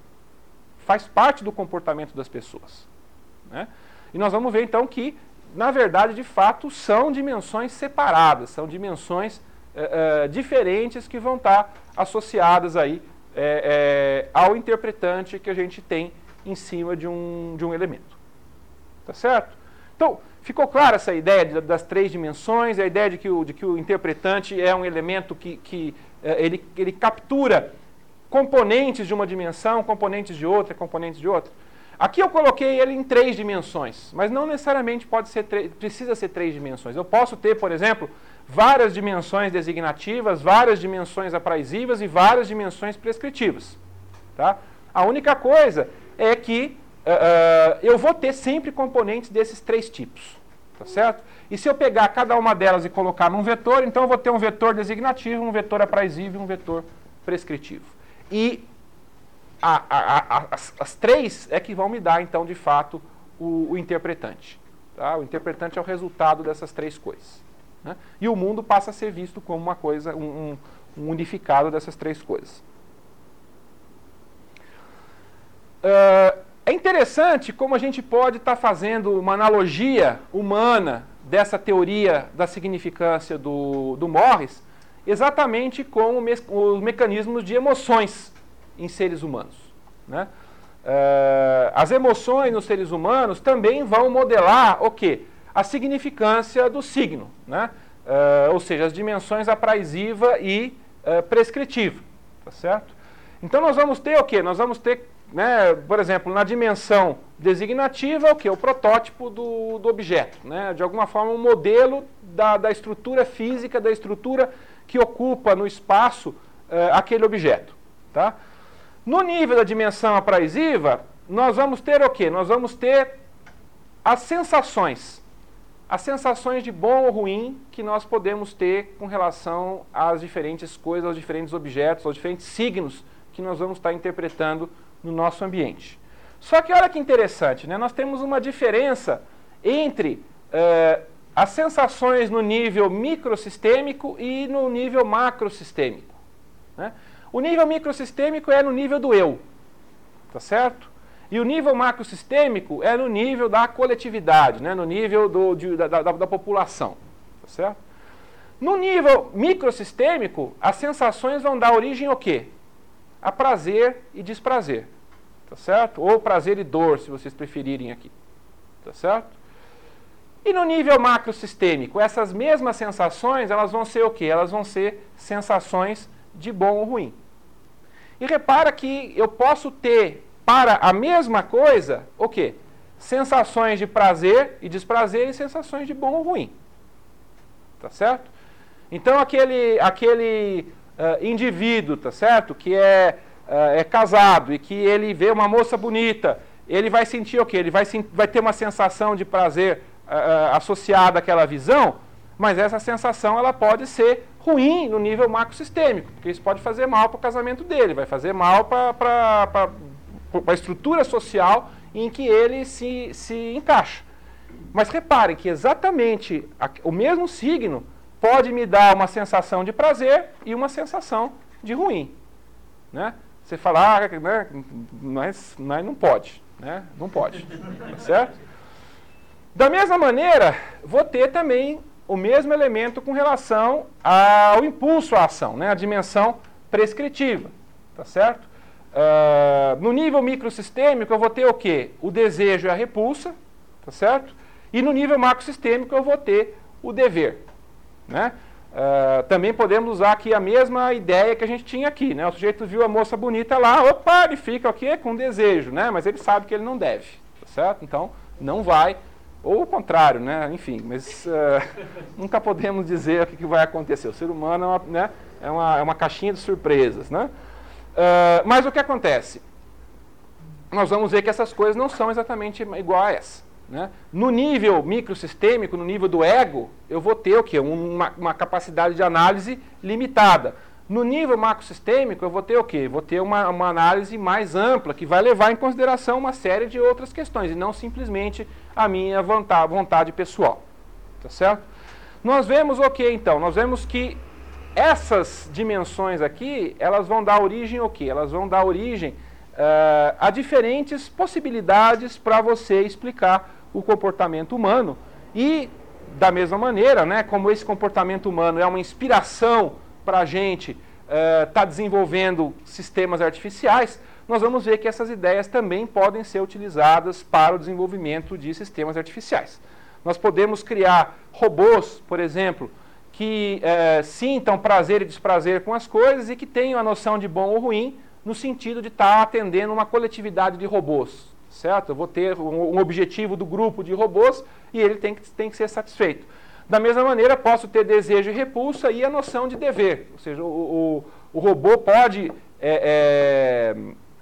Faz parte do comportamento das pessoas. Né? E nós vamos ver então que, na verdade, de fato, são dimensões separadas, são dimensões é, é, diferentes que vão estar associadas aí, é, é, ao interpretante que a gente tem em cima de um, de um elemento. Tá certo? Então, ficou clara essa ideia de, das três dimensões, a ideia de que o, de que o interpretante é um elemento que, que é, ele, ele captura componentes de uma dimensão, componentes de outra, componentes de outra. Aqui eu coloquei ele em três dimensões, mas não necessariamente pode ser precisa ser três dimensões. Eu posso ter, por exemplo, várias dimensões designativas, várias dimensões apraisivas e várias dimensões prescritivas. Tá? A única coisa é que uh, eu vou ter sempre componentes desses três tipos. Tá certo? E se eu pegar cada uma delas e colocar num vetor, então eu vou ter um vetor designativo, um vetor apraisivo e um vetor prescritivo. E A, a, a, as, as três é que vão me dar, então, de fato, o, o interpretante. Tá? O interpretante é o resultado dessas três coisas. Né? E o mundo passa a ser visto como uma coisa, um, um unificado dessas três coisas. Uh, é interessante como a gente pode estar tá fazendo uma analogia humana dessa teoria da significância do, do Morris exatamente como me os mecanismos de emoções em seres humanos, né? Uh, as emoções nos seres humanos também vão modelar o quê? A significância do signo, né? Uh, ou seja, as dimensões apraisiva e uh, prescritiva, tá certo? Então nós vamos ter o quê? Nós vamos ter, né, por exemplo, na dimensão designativa, o quê? O protótipo do, do objeto, né? De alguma forma um modelo da, da estrutura física, da estrutura que ocupa no espaço uh, aquele objeto, tá? No nível da dimensão apraisiva, nós vamos ter o quê? Nós vamos ter as sensações, as sensações de bom ou ruim que nós podemos ter com relação às diferentes coisas, aos diferentes objetos, aos diferentes signos que nós vamos estar interpretando no nosso ambiente. Só que olha que interessante, né? Nós temos uma diferença entre eh, as sensações no nível microsistêmico e no nível macrosistêmico, né? O nível microsistêmico é no nível do eu, tá certo? E o nível macrosistêmico é no nível da coletividade, né? No nível do, de, da, da, da população, tá certo? No nível microsistêmico, as sensações vão dar origem ao quê? A prazer e desprazer, tá certo? Ou prazer e dor, se vocês preferirem aqui, tá certo? E no nível macrosistêmico, essas mesmas sensações, elas vão ser o quê? Elas vão ser sensações de bom ou ruim. E repara que eu posso ter, para a mesma coisa, o quê? Sensações de prazer e desprazer e sensações de bom ou ruim. Tá certo? Então, aquele, aquele uh, indivíduo, tá certo? Que é, uh, é casado e que ele vê uma moça bonita, ele vai sentir o quê? Ele vai, vai ter uma sensação de prazer uh, associada àquela visão, mas essa sensação ela pode ser ruim no nível macrosistêmico, porque isso pode fazer mal para o casamento dele, vai fazer mal para a estrutura social em que ele se, se encaixa. Mas reparem que exatamente a, o mesmo signo pode me dar uma sensação de prazer e uma sensação de ruim, né? Você fala, ah, né, mas, mas não pode, né? Não pode, tá certo? Da mesma maneira, vou ter também o mesmo elemento com relação ao impulso à ação, né? A dimensão prescritiva, tá certo? Uh, no nível microsistêmico eu vou ter o quê? O desejo e a repulsa, tá certo? E no nível macrosistêmico eu vou ter o dever, né? Uh, também podemos usar aqui a mesma ideia que a gente tinha aqui, né? O sujeito viu a moça bonita lá, opa, ele fica o quê? Com desejo, né? Mas ele sabe que ele não deve, tá certo? Então, não vai. Ou o contrário, né? Enfim, mas uh, nunca podemos dizer o que, que vai acontecer. O ser humano é uma, né, é uma, é uma caixinha de surpresas, né? Uh, mas o que acontece? Nós vamos ver que essas coisas não são exatamente igual a essa, né? No nível microsistêmico, no nível do ego, eu vou ter o quê? Uma, uma capacidade de análise limitada. No nível macrosistêmico, eu vou ter o quê? Vou ter uma, uma análise mais ampla, que vai levar em consideração uma série de outras questões, e não simplesmente a minha vontade, vontade pessoal. Tá certo? Nós vemos o que, então? Nós vemos que essas dimensões aqui, elas vão dar origem ao quê? Elas vão dar origem uh, a diferentes possibilidades para você explicar o comportamento humano. E, da mesma maneira, né, como esse comportamento humano é uma inspiração para a gente estar uh, tá desenvolvendo sistemas artificiais, nós vamos ver que essas ideias também podem ser utilizadas para o desenvolvimento de sistemas artificiais. Nós podemos criar robôs, por exemplo, que uh, sintam prazer e desprazer com as coisas e que tenham a noção de bom ou ruim no sentido de estar tá atendendo uma coletividade de robôs, certo? Eu vou ter um, um objetivo do grupo de robôs e ele tem que, tem que ser satisfeito. Da mesma maneira, posso ter desejo e repulsa e a noção de dever. Ou seja, o, o, o robô pode é, é,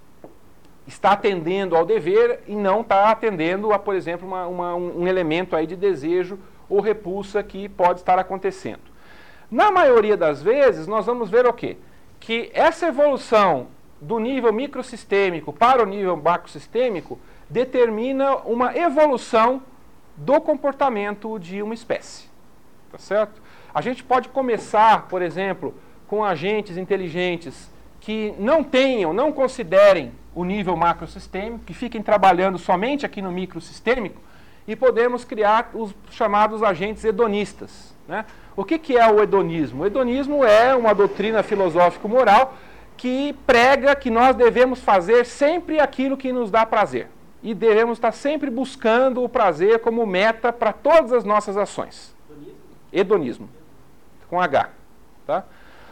estar atendendo ao dever e não estar atendendo a, por exemplo, uma, uma, um elemento aí de desejo ou repulsa que pode estar acontecendo. Na maioria das vezes, nós vamos ver o quê? Que essa evolução do nível microsistêmico para o nível macrosistêmico determina uma evolução do comportamento de uma espécie. Tá certo? A gente pode começar, por exemplo, com agentes inteligentes que não tenham, não considerem o nível macrosistêmico, que fiquem trabalhando somente aqui no microsistêmico, e podemos criar os chamados agentes hedonistas, né? O que, que é o hedonismo? O hedonismo é uma doutrina filosófico-moral que prega que nós devemos fazer sempre aquilo que nos dá prazer. E devemos estar sempre buscando o prazer como meta para todas as nossas ações. Hedonismo? Hedonismo, com H. Tá?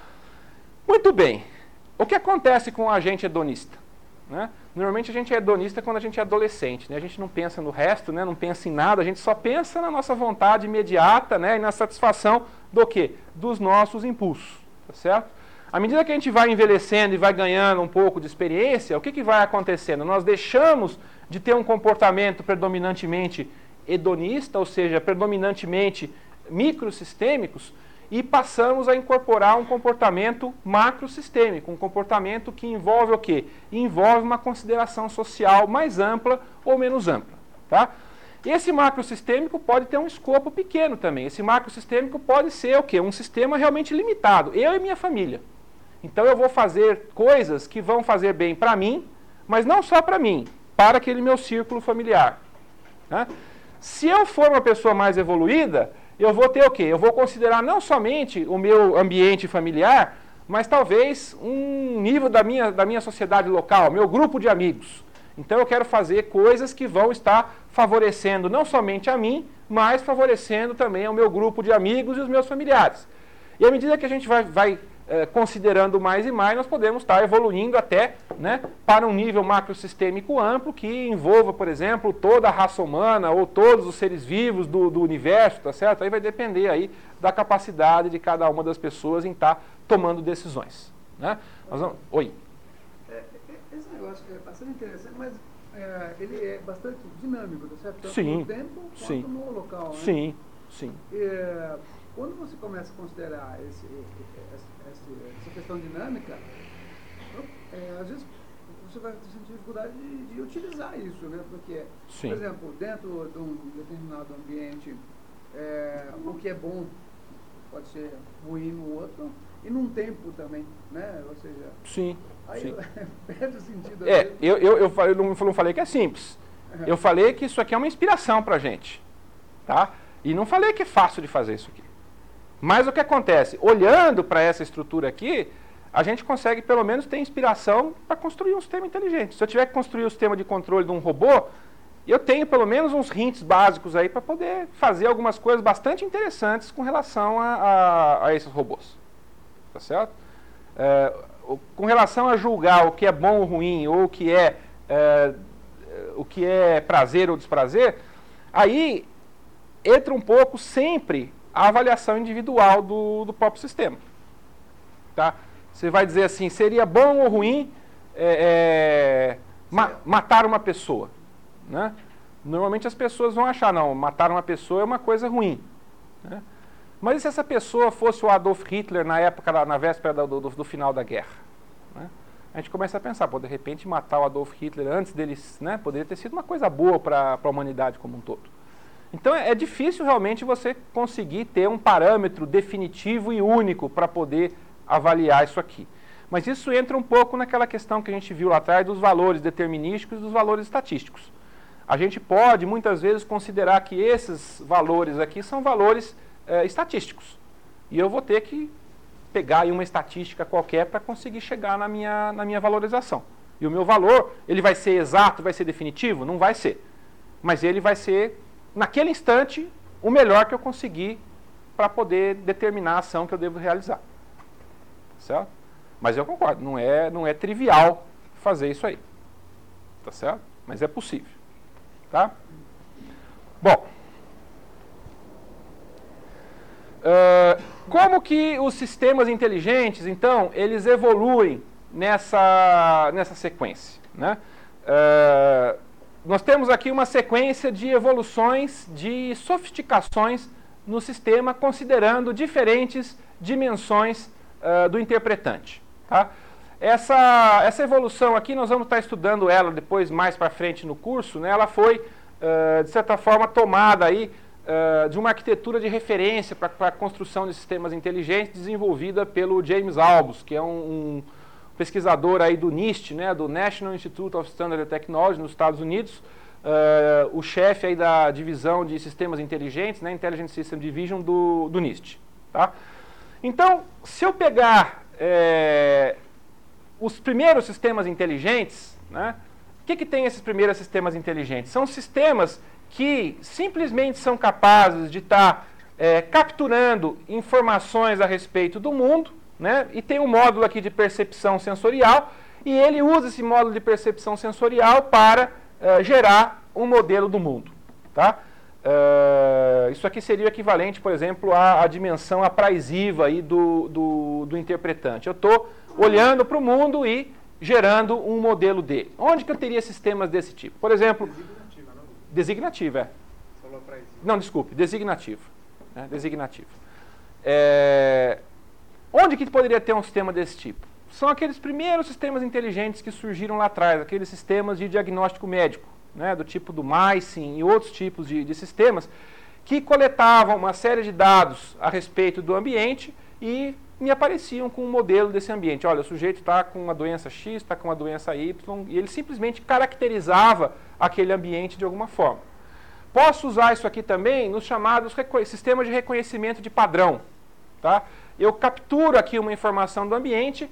Muito bem. O que acontece com o agente hedonista? Né? Normalmente a gente é hedonista quando a gente é adolescente. Né? A gente não pensa no resto, né? Não pensa em nada, a gente só pensa na nossa vontade imediata, né? E na satisfação do quê? Dos nossos impulsos. Tá certo? À medida que a gente vai envelhecendo e vai ganhando um pouco de experiência, o que, que vai acontecendo? Nós deixamos de ter um comportamento predominantemente hedonista, ou seja, predominantemente microsistêmicos, e passamos a incorporar um comportamento macrosistêmico, um comportamento que envolve o quê? Envolve uma consideração social mais ampla ou menos ampla. Tá? Esse macrosistêmico pode ter um escopo pequeno também. Esse macrosistêmico pode ser o quê? Um sistema realmente limitado, eu e minha família. Então eu vou fazer coisas que vão fazer bem para mim, mas não só para mim, para aquele meu círculo familiar. Né? Se eu for uma pessoa mais evoluída, eu vou ter o quê? Eu vou considerar não somente o meu ambiente familiar, mas talvez um nível da minha, da minha sociedade local, meu grupo de amigos. Então eu quero fazer coisas que vão estar favorecendo não somente a mim, mas favorecendo também ao meu grupo de amigos e os meus familiares. E à medida que a gente vai... vai Eh, considerando mais e mais, nós podemos estar evoluindo até, né, para um nível macrosistêmico amplo que envolva, por exemplo, toda a raça humana ou todos os seres vivos do, do universo, tá certo? Aí vai depender aí da capacidade de cada uma das pessoas em estar tomando decisões. Né? Nós vamos... Oi. É, esse negócio é bastante interessante, mas é, ele é bastante dinâmico, tá certo? Tanto sim, no tempo quanto sim, no local. Né? Sim, sim. É, quando você começa a considerar esse, essa, essa questão dinâmica, é, às vezes você vai sentir dificuldade de, de utilizar isso, né? Porque, sim. por exemplo, dentro de um determinado ambiente, é, o que é bom pode ser ruim no outro, e num tempo também, né? Ou seja, sim, aí sim. perde o sentido. É, eu, eu, eu, eu não falei que é simples. Uhum. Eu falei que isso aqui é uma inspiração pra gente. Tá? E não falei que é fácil de fazer isso aqui. Mas o que acontece? Olhando para essa estrutura aqui, a gente consegue pelo menos ter inspiração para construir um sistema inteligente. Se eu tiver que construir o sistema de controle de um robô, eu tenho pelo menos uns hints básicos aí para poder fazer algumas coisas bastante interessantes com relação a, a, a esses robôs. Tá certo? É, com relação a julgar o que é bom ou ruim, ou o que é, é, o que é prazer ou desprazer, aí entra um pouco sempre a avaliação individual do, do próprio sistema. Tá? Você vai dizer assim, seria bom ou ruim é, é, ma matar uma pessoa? Né? Normalmente as pessoas vão achar, não, matar uma pessoa é uma coisa ruim. Né? Mas e se essa pessoa fosse o Adolf Hitler na época, na véspera do, do, do final da guerra? Né? A gente começa a pensar, pô, de repente matar o Adolf Hitler antes deles, né, poderia ter sido uma coisa boa para a humanidade como um todo. Então é difícil realmente você conseguir ter um parâmetro definitivo e único para poder avaliar isso aqui. Mas isso entra um pouco naquela questão que a gente viu lá atrás dos valores determinísticos e dos valores estatísticos. A gente pode muitas vezes considerar que esses valores aqui são valores é, estatísticos. E eu vou ter que pegar aí uma estatística qualquer para conseguir chegar na minha, na minha valorização. E o meu valor, ele vai ser exato, vai ser definitivo? Não vai ser. Mas ele vai ser, naquele instante, o melhor que eu conseguir para poder determinar a ação que eu devo realizar. Certo? Mas eu concordo, não é, não é trivial fazer isso aí. Tá certo? Mas é possível. Tá? Bom. Uh, como que os sistemas inteligentes, então, eles evoluem nessa, nessa sequência? Né? Uh, nós temos aqui uma sequência de evoluções, de sofisticações no sistema, considerando diferentes dimensões uh, do interpretante. Tá? Essa, essa evolução aqui, nós vamos estar estudando ela depois, mais para frente no curso, né? Ela foi, uh, de certa forma, tomada aí, uh, de uma arquitetura de referência para a construção de sistemas inteligentes desenvolvida pelo James Albus, que é um, um pesquisador aí do NIST, né? Do National Institute of Standard and Technology, nos Estados Unidos, uh, o chefe aí da divisão de sistemas inteligentes, né, Intelligent System Division do, do NIST. Tá? Então, se eu pegar é, os primeiros sistemas inteligentes, né, o que, que tem esses primeiros sistemas inteligentes? São sistemas que simplesmente são capazes de estar tá, é, capturando informações a respeito do mundo, né, e tem um módulo aqui de percepção sensorial, e ele usa esse módulo de percepção sensorial para uh, gerar um modelo do mundo. Tá? Uh, isso aqui seria o equivalente, por exemplo, à, à dimensão apraisiva aí do, do, do interpretante. Eu estou olhando para o mundo e gerando um modelo dele. Onde que eu teria sistemas desse tipo? Por exemplo... Designativa, não? Designativo, é. Falou apraisiva. Não, desculpe, designativo. Né? Designativo. É, onde que poderia ter um sistema desse tipo? São aqueles primeiros sistemas inteligentes que surgiram lá atrás, aqueles sistemas de diagnóstico médico, né, do tipo do MySim e outros tipos de, de sistemas, que coletavam uma série de dados a respeito do ambiente e me apareciam com um modelo desse ambiente. Olha, o sujeito está com uma doença X, está com uma doença Y, e ele simplesmente caracterizava aquele ambiente de alguma forma. Posso usar isso aqui também nos chamados sistemas de reconhecimento de padrão. Tá? Eu capturo aqui uma informação do ambiente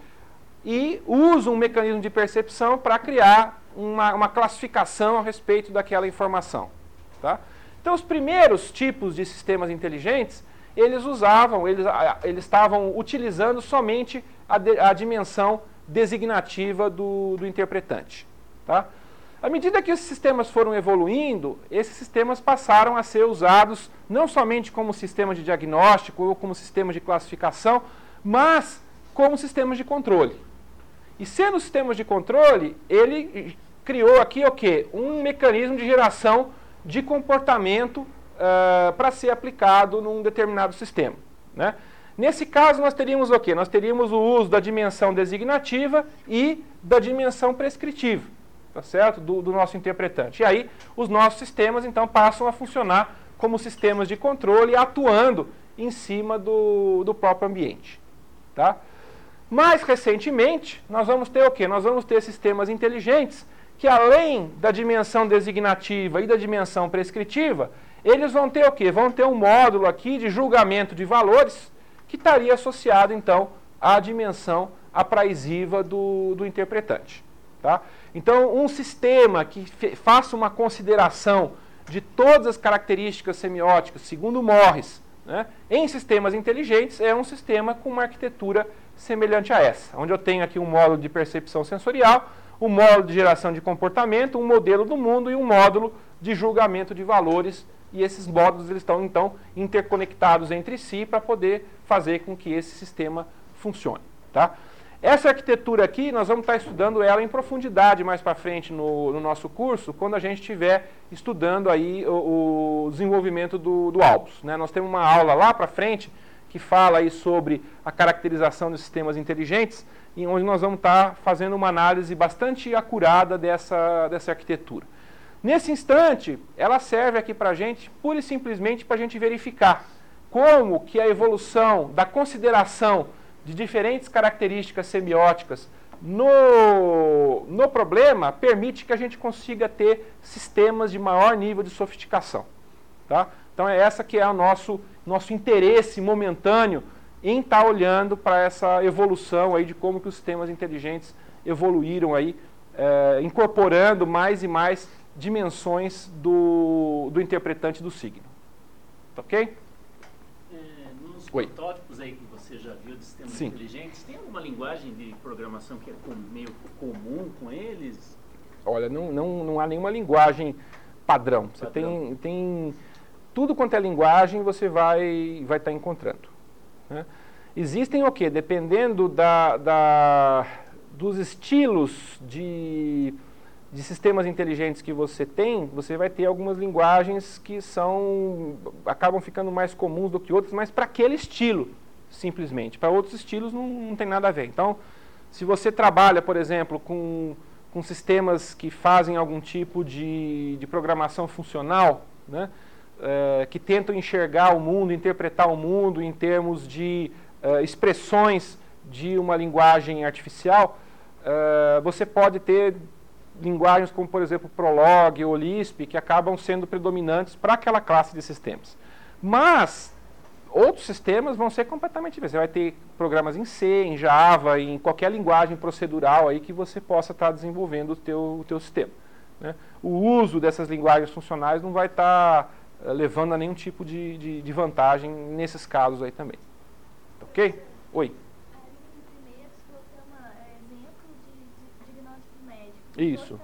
e uso um mecanismo de percepção para criar uma, uma classificação a respeito daquela informação. Tá? Então, os primeiros tipos de sistemas inteligentes, eles usavam, eles, eles estavam utilizando somente a, de, a dimensão designativa do, do interpretante. Tá? À medida que esses sistemas foram evoluindo, esses sistemas passaram a ser usados não somente como sistemas de diagnóstico ou como sistemas de classificação, mas como sistemas de controle. E sendo sistemas de controle, ele criou aqui o quê? Um mecanismo de geração de comportamento uh, para ser aplicado num determinado sistema. Né? Nesse caso, nós teríamos o quê? Nós teríamos o uso da dimensão designativa e da dimensão prescritiva, tá certo? Do, do nosso interpretante. E aí, os nossos sistemas, então, passam a funcionar como sistemas de controle, atuando em cima do, do próprio ambiente. Tá? Mais recentemente, nós vamos ter o quê? Nós vamos ter sistemas inteligentes que, além da dimensão designativa e da dimensão prescritiva, eles vão ter o quê? Vão ter um módulo aqui de julgamento de valores que estaria associado, então, à dimensão apraisiva do, do interpretante. Tá? Então, um sistema que faça uma consideração de todas as características semióticas, segundo Morris, né, em sistemas inteligentes, é um sistema com uma arquitetura semelhante a essa, onde eu tenho aqui um módulo de percepção sensorial, um módulo de geração de comportamento, um modelo do mundo e um módulo de julgamento de valores, e esses módulos eles estão então interconectados entre si para poder fazer com que esse sistema funcione. Tá? Essa arquitetura aqui, nós vamos estar estudando ela em profundidade mais para frente no, no nosso curso, quando a gente estiver estudando aí o, o desenvolvimento do, do Albus. Né? Nós temos uma aula lá para frente que fala aí sobre a caracterização de sistemas inteligentes, e onde nós vamos estar fazendo uma análise bastante acurada dessa, dessa arquitetura. Nesse instante, ela serve aqui para a gente, pura e simplesmente para a gente verificar como que a evolução da consideração de diferentes características semióticas no, no problema permite que a gente consiga ter sistemas de maior nível de sofisticação. Tá? Então é essa que é o nosso, nosso interesse momentâneo em estar tá olhando para essa evolução aí de como que os sistemas inteligentes evoluíram aí, é, incorporando mais e mais dimensões do, do interpretante do signo. Ok? É, nos Oi. protótipos aí que você já viu de sistemas Sim. inteligentes, tem alguma linguagem de programação que é com, meio comum com eles? Olha, não, não, não há nenhuma linguagem padrão. Você Padrão. tem, tem tudo quanto é linguagem, você vai vai estar encontrando. Né? Existem o quê? Dependendo da, da, dos estilos de, de sistemas inteligentes que você tem, você vai ter algumas linguagens que são acabam ficando mais comuns do que outras, mas para aquele estilo, simplesmente. Para outros estilos não, não tem nada a ver. Então, se você trabalha, por exemplo, com, com sistemas que fazem algum tipo de, de programação funcional, né? É, que tentam enxergar o mundo, interpretar o mundo em termos de uh, expressões de uma linguagem artificial, uh, você pode ter linguagens como, por exemplo, Prolog ou Lisp, que acabam sendo predominantes para aquela classe de sistemas. Mas outros sistemas vão ser completamente diferentes. Você vai ter programas em C, em Java, em qualquer linguagem procedural aí que você possa estar desenvolvendo o teu, o teu sistema, né? O uso dessas linguagens funcionais não vai estar uh, levando a nenhum tipo de, de, de vantagem nesses casos aí também. Ok? Oi. Isso.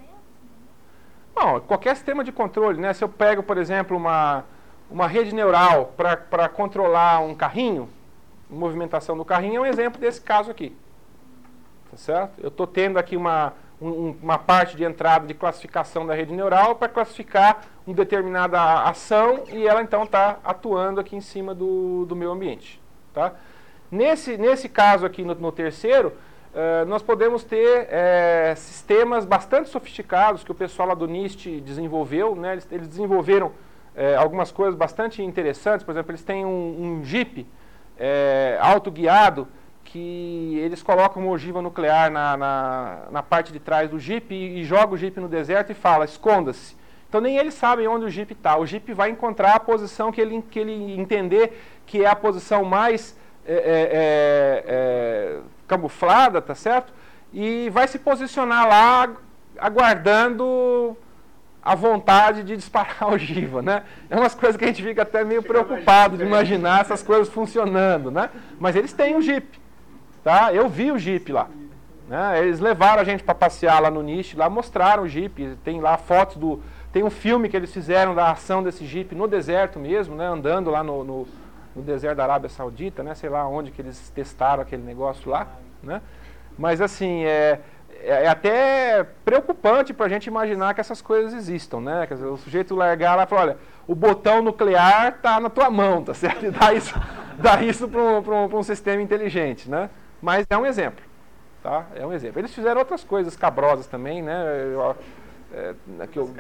Bom, qualquer sistema de controle, né? Se eu pego, por exemplo, uma, uma rede neural para controlar um carrinho, movimentação do carrinho é um exemplo desse caso aqui. Tá certo? Eu estou tendo aqui uma, um, uma parte de entrada de classificação da rede neural para classificar uma determinada ação e ela então está atuando aqui em cima do, do meu ambiente. Tá? Nesse, nesse caso aqui, no, no terceiro, Uh, nós podemos ter é, sistemas bastante sofisticados que o pessoal lá do NIST desenvolveu, né? eles, eles desenvolveram é, algumas coisas bastante interessantes. Por exemplo, eles têm um, um Jeep é, autoguiado que eles colocam uma ogiva nuclear na, na, na parte de trás do Jeep e, e joga o Jeep no deserto e fala, esconda-se. Então nem eles sabem onde o Jeep está. O Jeep vai encontrar a posição que ele, que ele entender que é a posição mais é, é, é, camuflada, tá certo? E vai se posicionar lá aguardando a vontade de disparar a ogiva, né? É umas coisas que a gente fica até meio preocupado de imaginar essas coisas funcionando, né? Mas eles têm um Jeep, tá? Eu vi o Jeep lá, né? Eles levaram a gente para passear lá no NIST, lá mostraram o Jeep, tem lá fotos do... Tem um filme que eles fizeram da ação desse Jeep no deserto mesmo, né? Andando lá no... no no deserto da Arábia Saudita, né? Sei lá onde que eles testaram aquele negócio lá, né? Mas assim, é, é até preocupante para a gente imaginar que essas coisas existam, né? Quer dizer, o sujeito largar lá e falar, olha, o botão nuclear está na tua mão, tá certo? E dá isso, dá isso para um, um sistema inteligente, né? Mas é um exemplo, tá? É um exemplo. Eles fizeram outras coisas cabrosas também, né? Eu, é, que eu,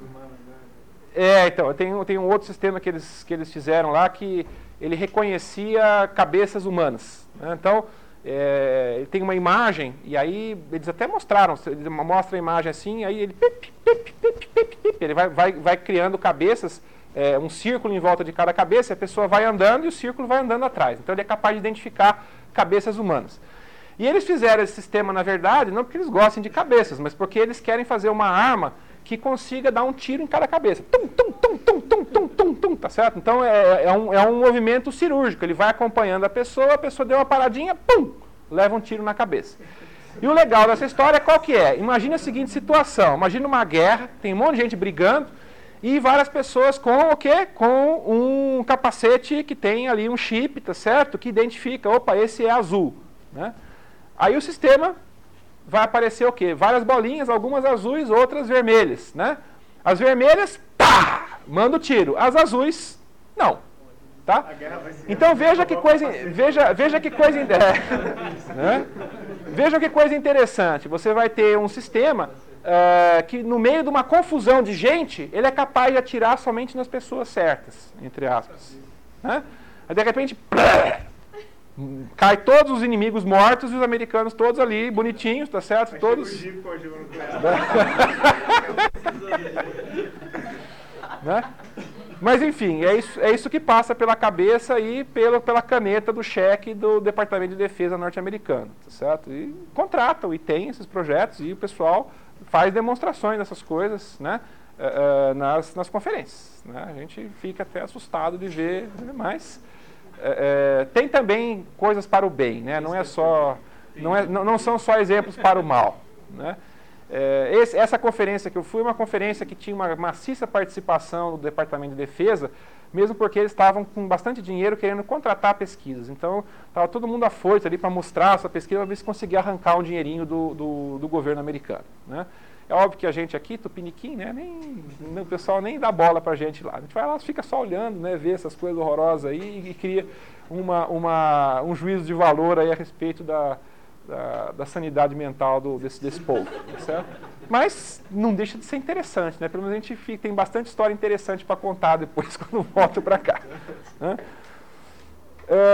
é, então, eu tenho, tenho um outro sistema que eles, que eles fizeram lá que ele reconhecia cabeças humanas, né? Então, é, ele tem uma imagem, e aí eles até mostraram, ele mostra a imagem assim, aí ele, pip, pip, pip, pip, pip, ele vai, vai, vai criando cabeças, é, um círculo em volta de cada cabeça, e a pessoa vai andando e o círculo vai andando atrás. Então ele é capaz de identificar cabeças humanas. E eles fizeram esse sistema, na verdade, não porque eles gostem de cabeças, mas porque eles querem fazer uma arma que consiga dar um tiro em cada cabeça. Tum, tum, tum, tum, tum, tum, tum, tum, tá certo? Então é, é, um, é um movimento cirúrgico, ele vai acompanhando a pessoa, a pessoa deu uma paradinha, pum, leva um tiro na cabeça. E o legal dessa história qual que é? Imagina a seguinte situação, imagina uma guerra, tem um monte de gente brigando, e várias pessoas com o quê? Com um capacete que tem ali um chip, tá certo? Que identifica, opa, esse é azul, né? Aí o sistema vai aparecer o quê? Várias bolinhas, algumas azuis, outras vermelhas, né? As vermelhas, pá, manda o tiro. As azuis, não, tá? Então veja que coisa, veja, veja que coisa, é, né? Veja que coisa interessante. Você vai ter um sistema é, que no meio de uma confusão de gente, ele é capaz de atirar somente nas pessoas certas, entre aspas, né? Aí de repente, plá, cai todos os inimigos mortos e os americanos todos ali, bonitinhos, tá certo? Mas todos. Né? Mas enfim, é isso, é isso que passa pela cabeça e pela, pela caneta do cheque do Departamento de Defesa norte-americano, tá certo? E contratam e tem esses projetos e o pessoal faz demonstrações dessas coisas, né? Uh, nas, nas conferências, né? A gente fica até assustado de ver, né? Mas É, tem também coisas para o bem, né? Não é só, não, é, não, não são só exemplos para o mal, né? É, esse, essa conferência que eu fui, uma conferência que tinha uma maciça participação do Departamento de Defesa, mesmo porque eles estavam com bastante dinheiro querendo contratar pesquisas. Então, estava todo mundo afoito ali para mostrar essa pesquisa, para ver se conseguia arrancar um dinheirinho do, do, do governo americano, né? É óbvio que a gente aqui, tupiniquim, né, nem, o pessoal nem dá bola pra gente lá. A gente vai lá, fica só olhando, né, vê essas coisas horrorosas aí e cria uma, uma, um juízo de valor aí a respeito da, da, da sanidade mental do, desse, desse povo, certo? Mas não deixa de ser interessante, né? Pelo menos a gente fica, tem bastante história interessante para contar depois quando volto para cá. Né?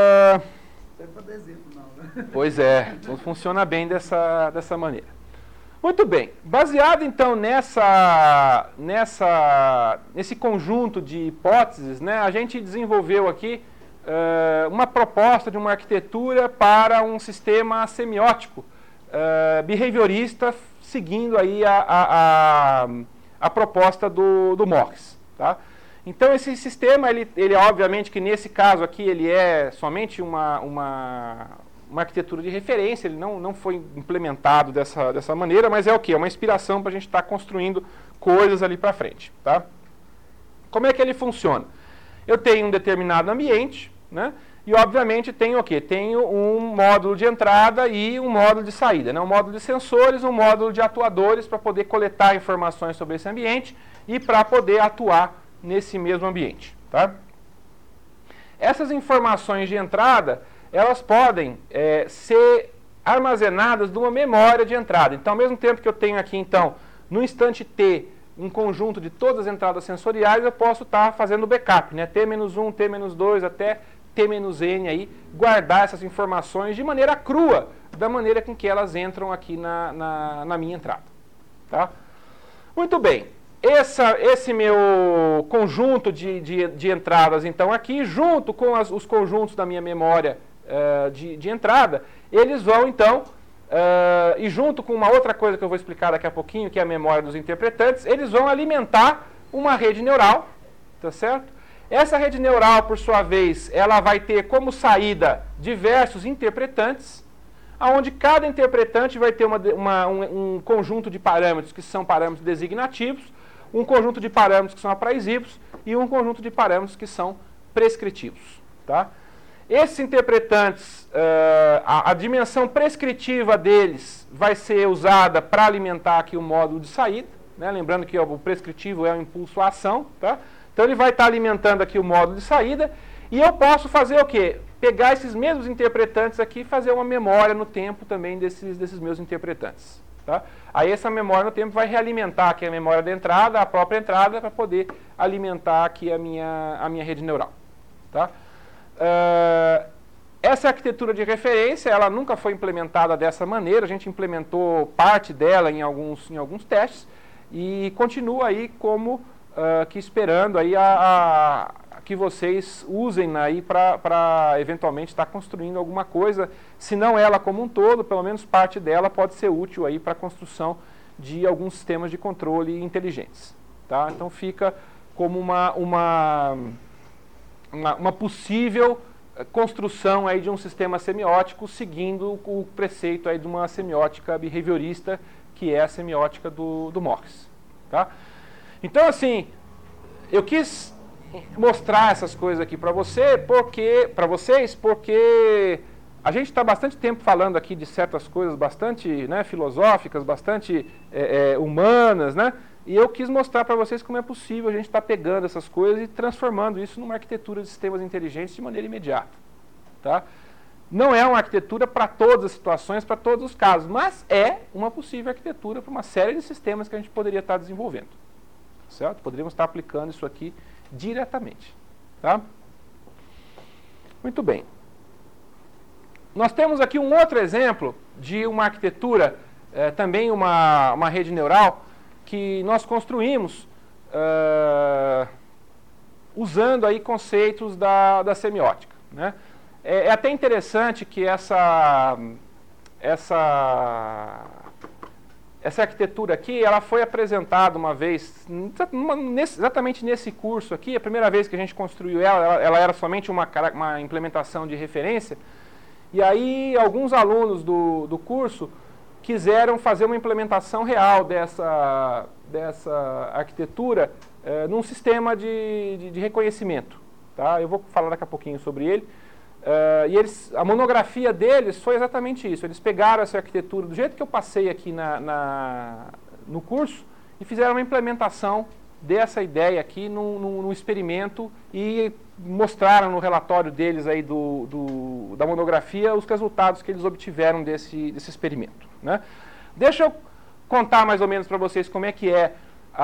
Uh, pois é, então funciona bem dessa, dessa maneira. Muito bem, baseado então nessa, nessa, nesse conjunto de hipóteses, né, a gente desenvolveu aqui uh, uma proposta de uma arquitetura para um sistema semiótico uh, behaviorista, seguindo aí a, a, a, a proposta do, do Morris. Tá? Então esse sistema, ele, ele obviamente que nesse caso aqui ele é somente uma... uma uma arquitetura de referência, ele não, não foi implementado dessa, dessa maneira, mas é o quê? É uma inspiração para a gente estar tá construindo coisas ali para frente. Tá? Como é que ele funciona? Eu tenho um determinado ambiente, né? E obviamente tenho o quê? Tenho um módulo de entrada e um módulo de saída, né? Um módulo de sensores, um módulo de atuadores para poder coletar informações sobre esse ambiente e para poder atuar nesse mesmo ambiente. Tá? Essas informações de entrada, elas podem é, ser armazenadas numa memória de entrada. Então, ao mesmo tempo que eu tenho aqui, então, no instante T, um conjunto de todas as entradas sensoriais, eu posso estar fazendo backup, né? T menos um, T menos dois, até T menos N, aí, guardar essas informações de maneira crua, da maneira com que elas entram aqui na, na, na minha entrada. Tá? Muito bem. Essa, esse meu conjunto de, de, de entradas, então, aqui, junto com as, os conjuntos da minha memória Uh, de, de entrada, eles vão então, uh, e junto com uma outra coisa que eu vou explicar daqui a pouquinho, que é a memória dos interpretantes, eles vão alimentar uma rede neural, tá certo? Essa rede neural, por sua vez, ela vai ter como saída diversos interpretantes, onde cada interpretante vai ter uma, uma, um, um conjunto de parâmetros que são parâmetros designativos, um conjunto de parâmetros que são apraisivos e um conjunto de parâmetros que são prescritivos, tá? Esses interpretantes, uh, a, a dimensão prescritiva deles vai ser usada para alimentar aqui o módulo de saída, né? Lembrando que ó, o prescritivo é o impulso à ação, tá? Então ele vai estar alimentando aqui o módulo de saída e eu posso fazer o quê? Pegar esses mesmos interpretantes aqui e fazer uma memória no tempo também desses, desses meus interpretantes. Tá? Aí essa memória no tempo vai realimentar aqui a memória da entrada, a própria entrada, para poder alimentar aqui a minha, a minha rede neural. Tá? Uh, essa arquitetura de referência, ela nunca foi implementada dessa maneira, a gente implementou parte dela em alguns, em alguns testes e continua aí como uh, que esperando aí a, a, que vocês usem aí para eventualmente estar construindo alguma coisa, se não ela como um todo, pelo menos parte dela pode ser útil aí para a construção de alguns sistemas de controle inteligentes. Tá? Então fica como uma... uma Uma, uma possível construção aí de um sistema semiótico seguindo o preceito aí de uma semiótica behaviorista, que é a semiótica do, do Morris. Tá? Então, assim, eu quis mostrar essas coisas aqui para você, porque, para vocês, porque a gente está bastante tempo falando aqui de certas coisas bastante, né, filosóficas, bastante é, é, humanas, né? E eu quis mostrar para vocês como é possível a gente estar tá pegando essas coisas e transformando isso numa arquitetura de sistemas inteligentes de maneira imediata. Tá? Não é uma arquitetura para todas as situações, para todos os casos, mas é uma possível arquitetura para uma série de sistemas que a gente poderia estar tá desenvolvendo. Certo? Poderíamos estar tá aplicando isso aqui diretamente. Tá? Muito bem. Nós temos aqui um outro exemplo de uma arquitetura, eh, também uma, uma rede neural, que nós construímos uh, usando aí conceitos da, da semiótica. Né? É, é até interessante que essa, essa, essa arquitetura aqui, ela foi apresentada uma vez, numa, nesse, exatamente nesse curso aqui, a primeira vez que a gente construiu ela, ela, ela era somente uma, uma implementação de referência, e aí alguns alunos do, do curso quiseram fazer uma implementação real dessa, dessa arquitetura eh, num sistema de, de, de reconhecimento. Tá? Eu vou falar daqui a pouquinho sobre ele. Uh, e eles, a monografia deles foi exatamente isso. Eles pegaram essa arquitetura do jeito que eu passei aqui na, na, no curso e fizeram uma implementação dessa ideia aqui num, num, num experimento e mostraram no relatório deles aí do, do, da monografia os resultados que eles obtiveram desse, desse experimento. Né? Deixa eu contar mais ou menos para vocês como é que é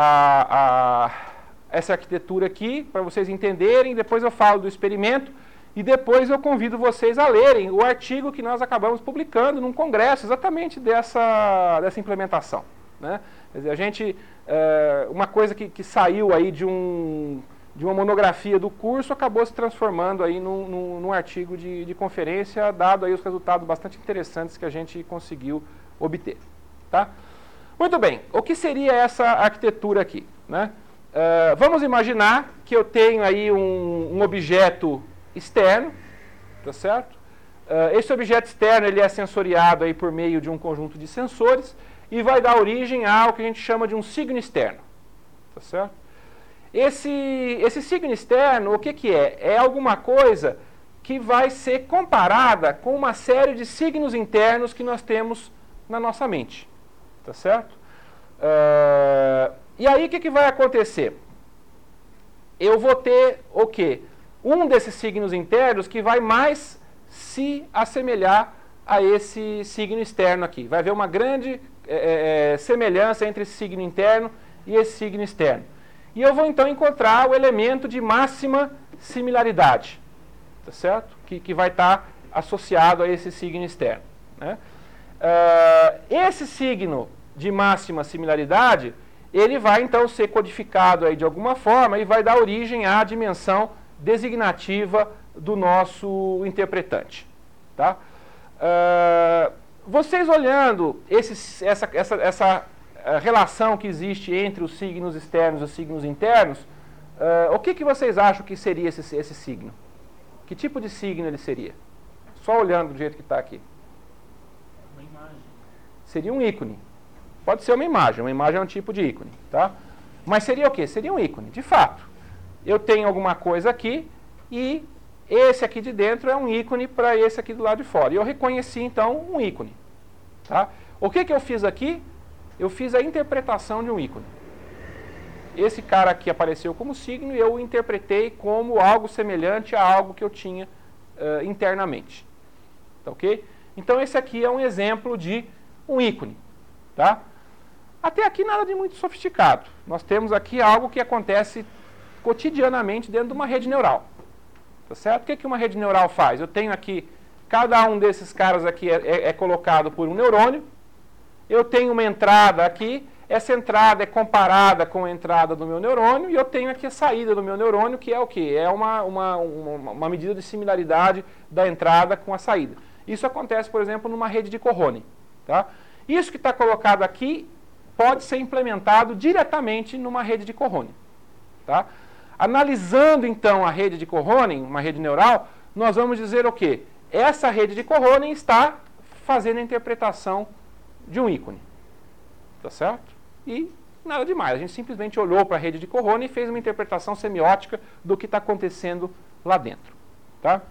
a, a, essa arquitetura aqui, para vocês entenderem, depois eu falo do experimento e depois eu convido vocês a lerem o artigo que nós acabamos publicando num congresso exatamente dessa, dessa implementação, né? Quer dizer, a gente, é, uma coisa que, que saiu aí de, um, de uma monografia do curso acabou se transformando aí num, num, num artigo de, de conferência, dado aí os resultados bastante interessantes que a gente conseguiu obter, tá? Muito bem, o que seria essa arquitetura aqui, né? Uh, vamos imaginar que eu tenho aí um, um objeto externo, tá certo? Uh, esse objeto externo ele é sensoriado aí por meio de um conjunto de sensores e vai dar origem ao que a gente chama de um signo externo, tá certo? Esse, esse signo externo, o que que é? É alguma coisa que vai ser comparada com uma série de signos internos que nós temos na nossa mente, tá certo? Uh, e aí o que que vai acontecer? Eu vou ter o quê? Um desses signos internos que vai mais se assemelhar a esse signo externo aqui. Vai haver uma grande é, é, semelhança entre esse signo interno e esse signo externo. E eu vou então encontrar o elemento de máxima similaridade, tá certo? Que, que vai estar associado a esse signo externo, né? Uh, esse signo de máxima similaridade, ele vai então ser codificado aí de alguma forma e vai dar origem à dimensão designativa do nosso interpretante, tá? Uh, vocês olhando esse, essa, essa, essa relação que existe entre os signos externos e os signos internos, uh, o que, que vocês acham que seria esse, esse signo? Que tipo de signo ele seria? Só olhando do jeito que está aqui. Uma imagem. Seria um ícone. Pode ser uma imagem, uma imagem é um tipo de ícone, tá? Mas seria o quê? Seria um ícone, de fato. Eu tenho alguma coisa aqui e esse aqui de dentro é um ícone para esse aqui do lado de fora. E eu reconheci, então, um ícone, tá? O que que eu fiz aqui? Eu fiz a interpretação de um ícone. Esse cara aqui apareceu como signo e eu o interpretei como algo semelhante a algo que eu tinha uh, internamente, tá ok? Então, esse aqui é um exemplo de um ícone, tá? Até aqui nada de muito sofisticado. Nós temos aqui algo que acontece cotidianamente dentro de uma rede neural. Tá certo? O que que uma rede neural faz? Eu tenho aqui, cada um desses caras aqui é, é, é colocado por um neurônio. Eu tenho uma entrada aqui, essa entrada é comparada com a entrada do meu neurônio e eu tenho aqui a saída do meu neurônio, que é o quê? É uma, uma, uma, uma medida de similaridade da entrada com a saída. Isso acontece, por exemplo, numa rede de Cohone, tá? Isso que está colocado aqui pode ser implementado diretamente numa rede de Cohone, tá? Analisando, então, a rede de Cohone, uma rede neural, nós vamos dizer o quê? Essa rede de Cohone está fazendo a interpretação de um ícone, tá certo? E nada demais, a gente simplesmente olhou para a rede de Cohone e fez uma interpretação semiótica do que está acontecendo lá dentro, tá?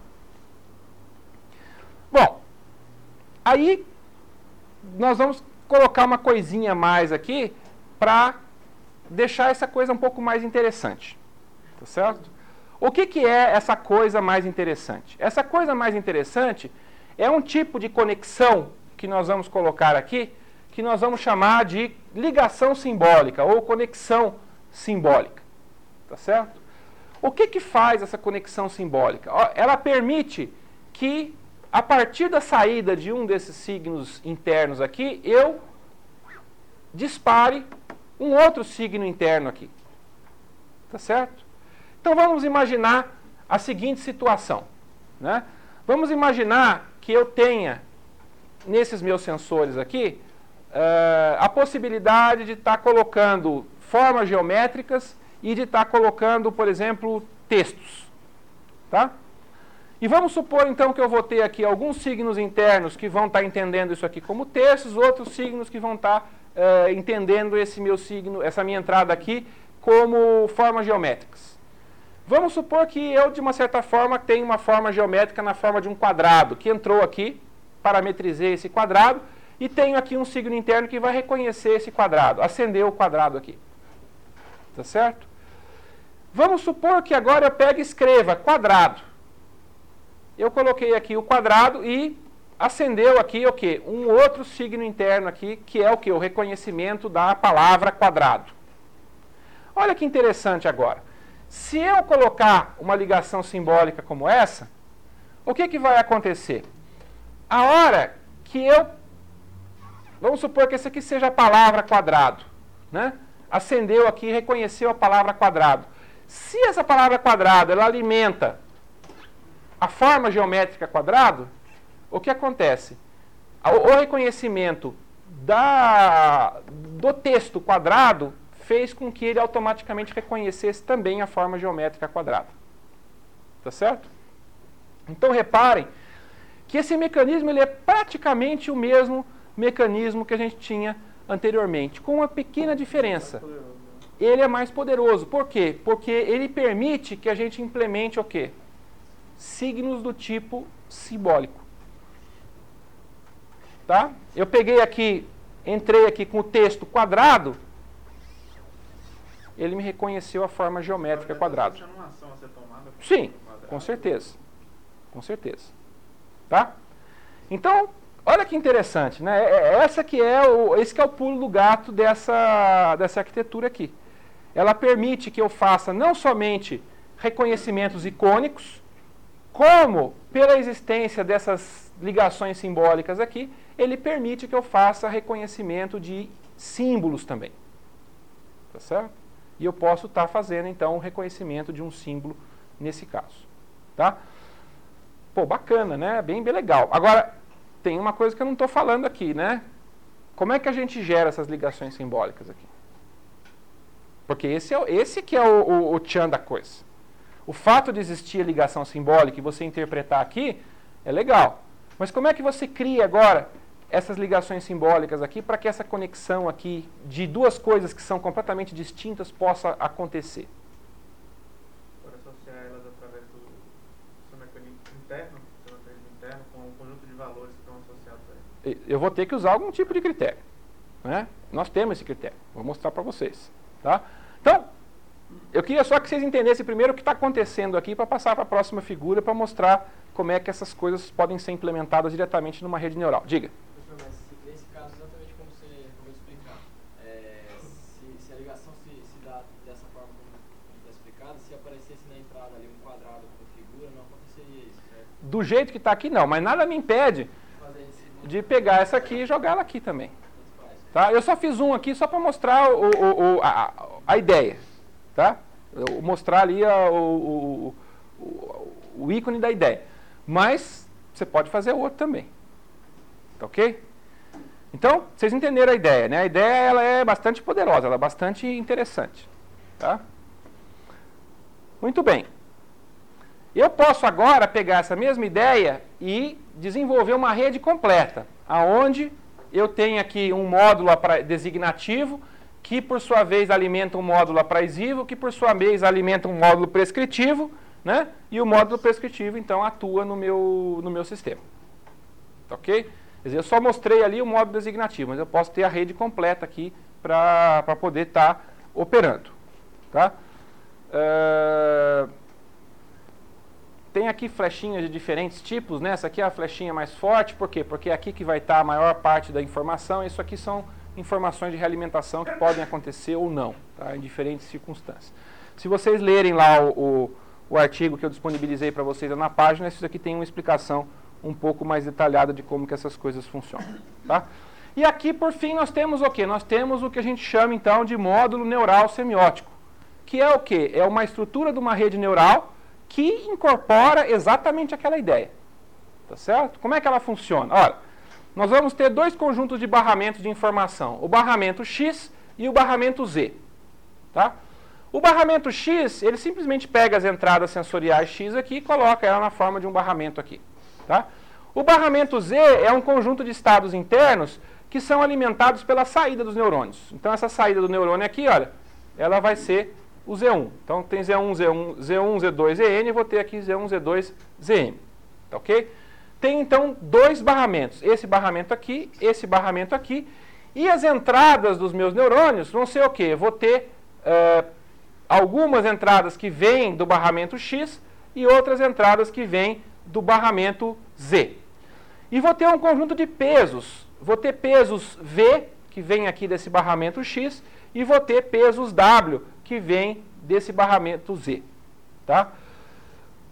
Bom, aí nós vamos colocar uma coisinha a mais aqui para deixar essa coisa um pouco mais interessante, tá certo? O que que é essa coisa mais interessante? Essa coisa mais interessante é um tipo de conexão que nós vamos colocar aqui, que nós vamos chamar de ligação simbólica ou conexão simbólica, tá certo? O que que faz essa conexão simbólica? Ela permite que, a partir da saída de um desses signos internos aqui, eu dispare um outro signo interno aqui. Tá certo? Então vamos imaginar a seguinte situação, né? Vamos imaginar que eu tenha, nesses meus sensores aqui, uh, a possibilidade de estar tá colocando formas geométricas e de estar tá colocando, por exemplo, textos. Tá? E vamos supor, então, que eu vou ter aqui alguns signos internos que vão estar tá entendendo isso aqui como textos, outros signos que vão estar tá, uh, entendendo esse meu signo, essa minha entrada aqui como formas geométricas. Vamos supor que eu, de uma certa forma, tenho uma forma geométrica na forma de um quadrado, que entrou aqui, parametrizei esse quadrado, e tenho aqui um signo interno que vai reconhecer esse quadrado, acender o quadrado aqui. Tá certo? Vamos supor que agora eu pegue e escreva quadrado. Eu coloquei aqui o quadrado e acendeu aqui o quê? Um outro signo interno aqui, que é o quê? O reconhecimento da palavra quadrado. Olha que interessante agora. Se eu colocar uma ligação simbólica como essa, o que, que vai acontecer? A hora que eu, vamos supor que essa aqui seja a palavra quadrado, né? Acendeu aqui e reconheceu a palavra quadrado. Se essa palavra quadrado, ela alimenta a forma geométrica quadrado, o que acontece? O reconhecimento da, do texto quadrado fez com que ele automaticamente reconhecesse também a forma geométrica quadrada. Tá certo? Então reparem que esse mecanismo ele é praticamente o mesmo mecanismo que a gente tinha anteriormente, com uma pequena diferença. Ele é mais poderoso. Por quê? Porque ele permite que a gente implemente o quê? Signos do tipo simbólico. Tá? Eu peguei aqui, entrei aqui com o texto quadrado, ele me reconheceu a forma geométrica quadrada. Sim, com certeza. Com certeza. Tá? Então, olha que interessante, né? Essa que é o, esse que é o pulo do gato dessa, dessa arquitetura aqui. Ela permite que eu faça não somente reconhecimentos icônicos, como, pela existência dessas ligações simbólicas aqui, ele permite que eu faça reconhecimento de símbolos também. Tá certo? E eu posso estar fazendo, então, o reconhecimento de um símbolo nesse caso. Tá? Pô, bacana, né? Bem, bem legal. Agora, tem uma coisa que eu não estou falando aqui, né? Como é que a gente gera essas ligações simbólicas aqui? Porque esse, é, esse que é o, o, o tchan da coisa. O fato de existir a ligação simbólica e você interpretar aqui é legal. Mas como é que você cria agora essas ligações simbólicas aqui para que essa conexão aqui de duas coisas que são completamente distintas possa acontecer? Para associar elas através do seu mecanismo interno, seu mecanismo interno com um conjunto de valores que estão associados a ele. Eu vou ter que usar algum tipo de critério. Né? Nós temos esse critério. Vou mostrar para vocês. Tá? Então, eu queria só que vocês entendessem primeiro o que está acontecendo aqui para passar para a próxima figura para mostrar como é que essas coisas podem ser implementadas diretamente numa rede neural. Diga. Professor, mas nesse caso, exatamente como você acabou de explicar, é, se, se a ligação se, se dá dessa forma como está explicado, se aparecesse na entrada ali um quadrado com figura, não aconteceria isso, certo? Do jeito que está aqui, não. Mas nada me impede de pegar essa aqui e jogar ela aqui também. Tá? Eu só fiz um aqui só para mostrar o, o, o, a, a ideia. Tá? Eu mostrar ali a, o, o, o ícone da ideia. Mas você pode fazer outro também. Tá ok? Então, vocês entenderam a ideia, né? A ideia ela é bastante poderosa, ela é bastante interessante. Tá? Muito bem. Eu posso agora pegar essa mesma ideia e desenvolver uma rede completa, aonde eu tenho aqui um módulo designativo, que por sua vez alimenta um módulo apraisivo, que por sua vez alimenta um módulo prescritivo, né? E o módulo prescritivo, então, atua no meu, no meu sistema. Tá ok? Quer dizer, eu só mostrei ali o módulo designativo, mas eu posso ter a rede completa aqui para poder estar tá operando. Tá? Uh, tem aqui flechinhas de diferentes tipos, né? Essa aqui é a flechinha mais forte, por quê? Porque é aqui que vai estar tá a maior parte da informação, isso aqui são informações de realimentação que podem acontecer ou não, tá? Em diferentes circunstâncias. Se vocês lerem lá o, o, o artigo que eu disponibilizei para vocês na página, isso aqui tem uma explicação um pouco mais detalhada de como que essas coisas funcionam. Tá? E aqui, por fim, nós temos o quê? Nós temos o que a gente chama, então, de módulo neural semiótico, que é o quê? É uma estrutura de uma rede neural que incorpora exatamente aquela ideia. Tá certo? Como é que ela funciona? Olha, nós vamos ter dois conjuntos de barramentos de informação, o barramento X e o barramento Z. Tá? O barramento X, ele simplesmente pega as entradas sensoriais X aqui e coloca ela na forma de um barramento aqui. Tá? O barramento Z é um conjunto de estados internos que são alimentados pela saída dos neurônios. Então essa saída do neurônio aqui, olha, ela vai ser o Z um. Então tem Z um, Z um, Z um, Z dois, Z N, e vou ter aqui Z um, Z dois, Z M. Tá ok? Tem então dois barramentos, esse barramento aqui, esse barramento aqui, e as entradas dos meus neurônios vão ser o quê? Vou ter uh, algumas entradas que vêm do barramento X e outras entradas que vêm do barramento Z. E vou ter um conjunto de pesos, vou ter pesos V, que vem aqui desse barramento X, e vou ter pesos W, que vem desse barramento Z. Tá?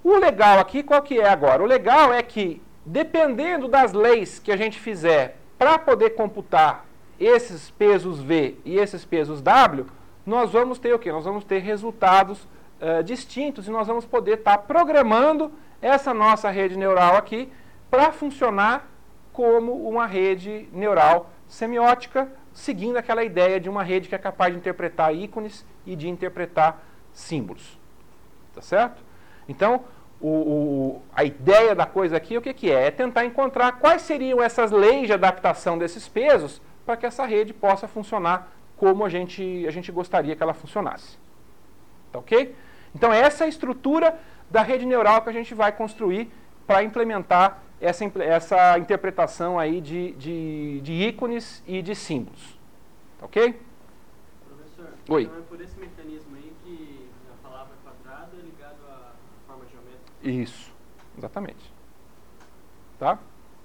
O legal aqui, qual que é agora? O legal é que, dependendo das leis que a gente fizer para poder computar esses pesos V e esses pesos W, nós vamos ter o quê? Nós vamos ter resultados uh, distintos e nós vamos poder estar tá programando essa nossa rede neural aqui para funcionar como uma rede neural semiótica, seguindo aquela ideia de uma rede que é capaz de interpretar ícones e de interpretar símbolos. Tá certo? Então, o, o, a ideia da coisa aqui, o que, que é? É tentar encontrar quais seriam essas leis de adaptação desses pesos para que essa rede possa funcionar como a gente, a gente gostaria que ela funcionasse. Tá ok? Então, essa é a estrutura da rede neural que a gente vai construir para implementar essa, essa interpretação aí de, de, de ícones e de símbolos. Tá ok? Professor, Oi. Então é por esse mecanismo aí que a palavra quadrado é ligado à forma geométrica? Isso, exatamente. Tá?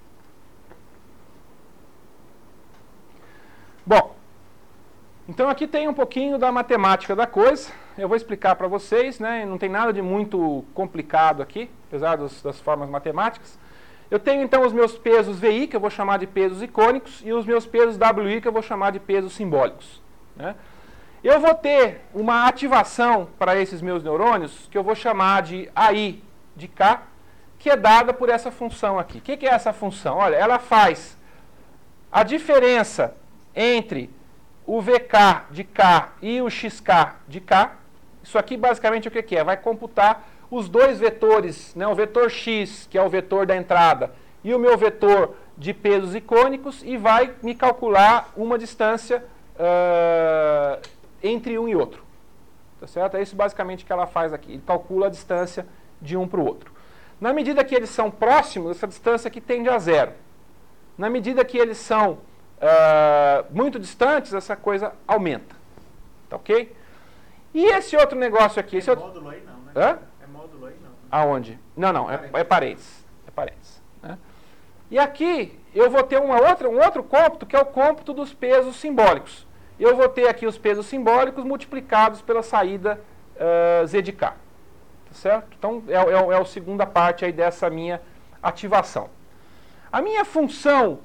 Bom, então aqui tem um pouquinho da matemática da coisa. Eu vou explicar para vocês, né? Não tem nada de muito complicado aqui, apesar dos, das formas matemáticas. Eu tenho então os meus pesos V I, que eu vou chamar de pesos icônicos, e os meus pesos W I, que eu vou chamar de pesos simbólicos. Né? Eu vou ter uma ativação para esses meus neurônios, que eu vou chamar de A I de K, que é dada por essa função aqui. O que, que é essa função? Olha, ela faz a diferença entre o V K de K e o X K de K. Isso aqui basicamente o que, que é? Vai computar os dois vetores, né, o vetor X, que é o vetor da entrada, e o meu vetor de pesos icônicos, e vai me calcular uma distância uh, entre um e outro. Tá certo? É isso basicamente que ela faz aqui. Ele calcula a distância de um para o outro. Na medida que eles são próximos, essa distância aqui tende a zero. Na medida que eles são uh, muito distantes, essa coisa aumenta. Tá ok? E esse outro negócio aqui... Esse é outro... módulo aí não, né? Hã? É módulo aí não. Aonde? Não, não, é, é parênteses. É parênteses. Né? E aqui eu vou ter uma outra, um outro cômputo, que é o cômputo dos pesos simbólicos. Eu vou ter aqui os pesos simbólicos multiplicados pela saída uh, Z de K. Tá certo? Então, é, é, é a segunda parte aí dessa minha ativação. A minha função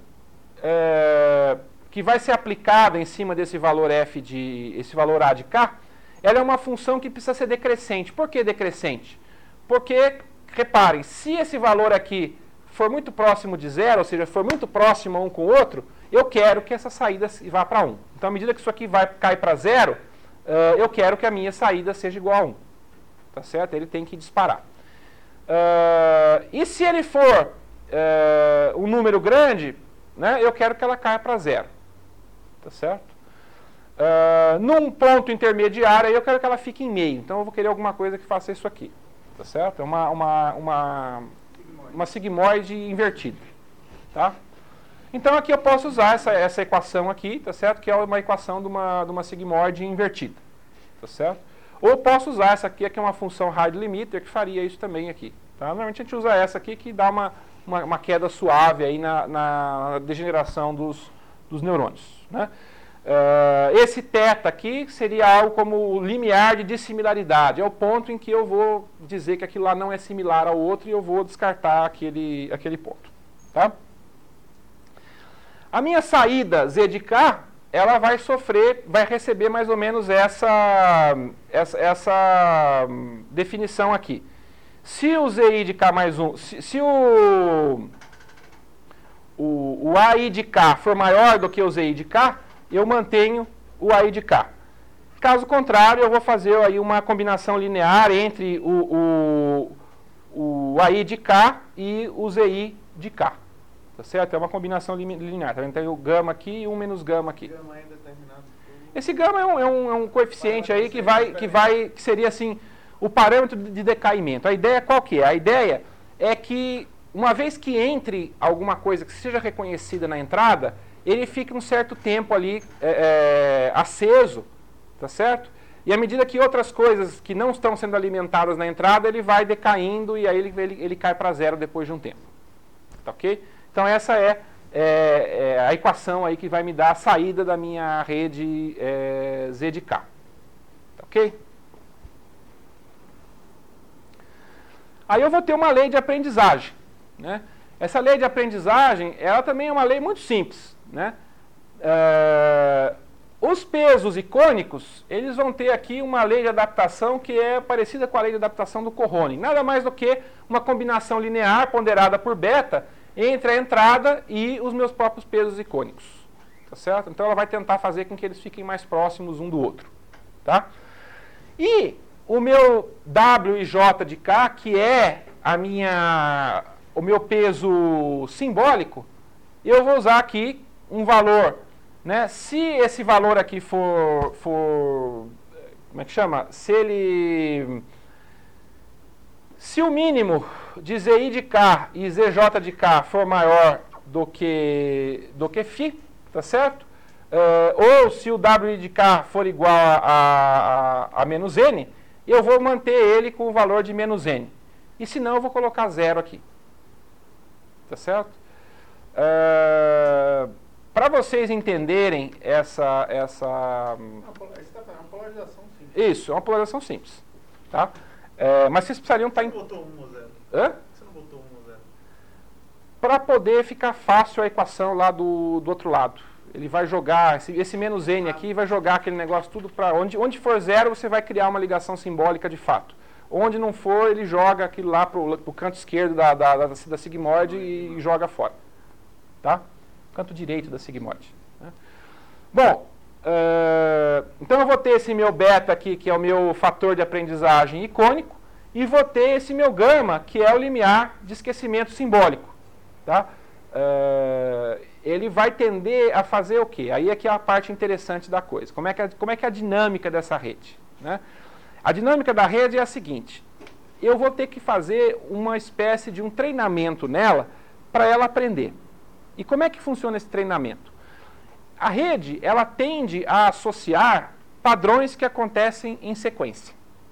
é, que vai ser aplicada em cima desse valor F de, esse valor A de K, ela é uma função que precisa ser decrescente. Por que decrescente? Porque, reparem, se esse valor aqui for muito próximo de zero, ou seja, for muito próximo um com o outro, eu quero que essa saída vá para um. Então, à medida que isso aqui vai cair para zero, uh, eu quero que a minha saída seja igual a um. Tá certo? Ele tem que disparar. Uh, e se ele for uh, um número grande, né, eu quero que ela caia para zero. Tá certo? Uh, num ponto intermediário, aí eu quero que ela fique em meio. Então, eu vou querer alguma coisa que faça isso aqui. Tá certo? É uma, uma, uma, uma sigmoide invertida. Tá? Então, aqui eu posso usar essa, essa equação aqui, tá certo? Que é uma equação de uma, de uma sigmoide invertida. Tá certo? Ou posso usar essa aqui, que é uma função rádio limiter, que faria isso também aqui. Tá? Normalmente a gente usa essa aqui, que dá uma, uma, uma queda suave aí na, na degeneração dos, dos neurônios. Né? Uh, esse θ aqui seria algo como o limiar de dissimilaridade. É o ponto em que eu vou dizer que aquilo lá não é similar ao outro e eu vou descartar aquele, aquele ponto. Tá? A minha saída Z de K, ela vai sofrer, vai receber mais ou menos essa, essa, essa definição aqui. Se o Z I de K mais um, se, se o, o, o A I de K for maior do que o Z I de K, eu mantenho o A I de K. Caso contrário, eu vou fazer aí uma combinação linear entre o, o, o A I de K e o Z I de K. Tá certo? É uma combinação linear. Tá vendo? Tem o gama aqui e um menos gama aqui. Gama é indeterminado. Esse gama é um, é um, é um coeficiente aí que vai, que vai, que seria assim, o parâmetro de decaimento. A ideia qual que é? A ideia é que, uma vez que entre alguma coisa que seja reconhecida na entrada, ele fica um certo tempo ali é, é, aceso, tá certo? E à medida que outras coisas que não estão sendo alimentadas na entrada, ele vai decaindo e aí ele, ele, ele cai para zero depois de um tempo. Tá ok? Então essa é, é, é a equação aí que vai me dar a saída da minha rede é, Z de K. Tá ok? Aí eu vou ter uma lei de aprendizagem, né? Essa lei de aprendizagem, ela também é uma lei muito simples, né? Uh, os pesos icônicos, eles vão ter aqui uma lei de adaptação que é parecida com a lei de adaptação do Kohonen. Nada mais do que uma combinação linear ponderada por beta entre a entrada e os meus próprios pesos icônicos. Tá certo? Então ela vai tentar fazer com que eles fiquem mais próximos um do outro. Tá? E o meu W e J de K, que é a minha, o meu peso simbólico, eu vou usar aqui um valor, né? Se esse valor aqui for, for, como é que chama? Se ele, se o mínimo de Z I de K e Z J de K for maior do que, do que φ, tá certo? Uh, ou se o W de K for igual a, a, a menos N, eu vou manter ele com o valor de menos N. E se não, eu vou colocar zero aqui. Tá certo? Uh, Para vocês entenderem essa... essa É uma polarização simples. Isso, é uma polarização simples. Tá? Uh, mas vocês precisariam estar... Você não botou um ou zero? Hã? Você não botou um ou zero? Para poder ficar fácil a equação lá do, do outro lado. Ele vai jogar, esse, esse menos N aqui vai jogar aquele negócio tudo para onde, onde for zero, você vai criar uma ligação simbólica de fato. Onde não for, ele joga aquilo lá para o canto esquerdo da, da, da, da sigmoide e joga fora. Tá? Canto direito da sigmoide. Né? Bom, uh, então eu vou ter esse meu beta aqui, que é o meu fator de aprendizagem icônico, e vou ter esse meu gama, que é o limiar de esquecimento simbólico. Tá? Uh, ele vai tender a fazer o quê? Aí é que é a parte interessante da coisa. Como é que é, como é, que é a dinâmica dessa rede? Né? A dinâmica da rede é a seguinte. Eu vou ter que fazer uma espécie de um treinamento nela para ela aprender. E como é que funciona esse treinamento? A rede, ela tende a associar padrões que acontecem em sequência.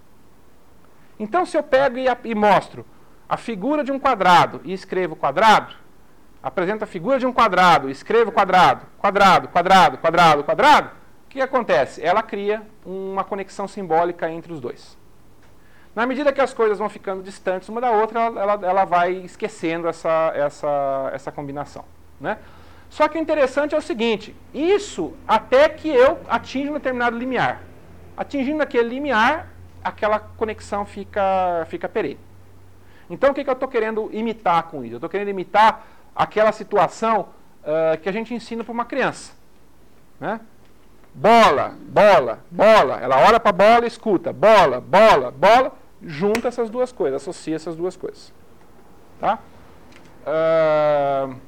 Então, se eu pego e, a, e mostro a figura de um quadrado e escrevo quadrado, apresento a figura de um quadrado, escrevo quadrado, quadrado, quadrado, quadrado, quadrado, o que acontece? Ela cria uma conexão simbólica entre os dois. Na medida que as coisas vão ficando distantes uma da outra, ela, ela, ela vai esquecendo essa, essa, essa combinação. Né? Só que o interessante é o seguinte, isso até que eu atinja um determinado limiar. Atingindo aquele limiar, aquela conexão fica, fica perene. Então o que, que eu estou querendo imitar com isso? Eu estou querendo imitar aquela situação uh, que a gente ensina para uma criança. Né? Bola, bola, bola. Ela olha para a bola e escuta. Bola, bola, bola. Junta essas duas coisas, associa essas duas coisas. Tá? Uh,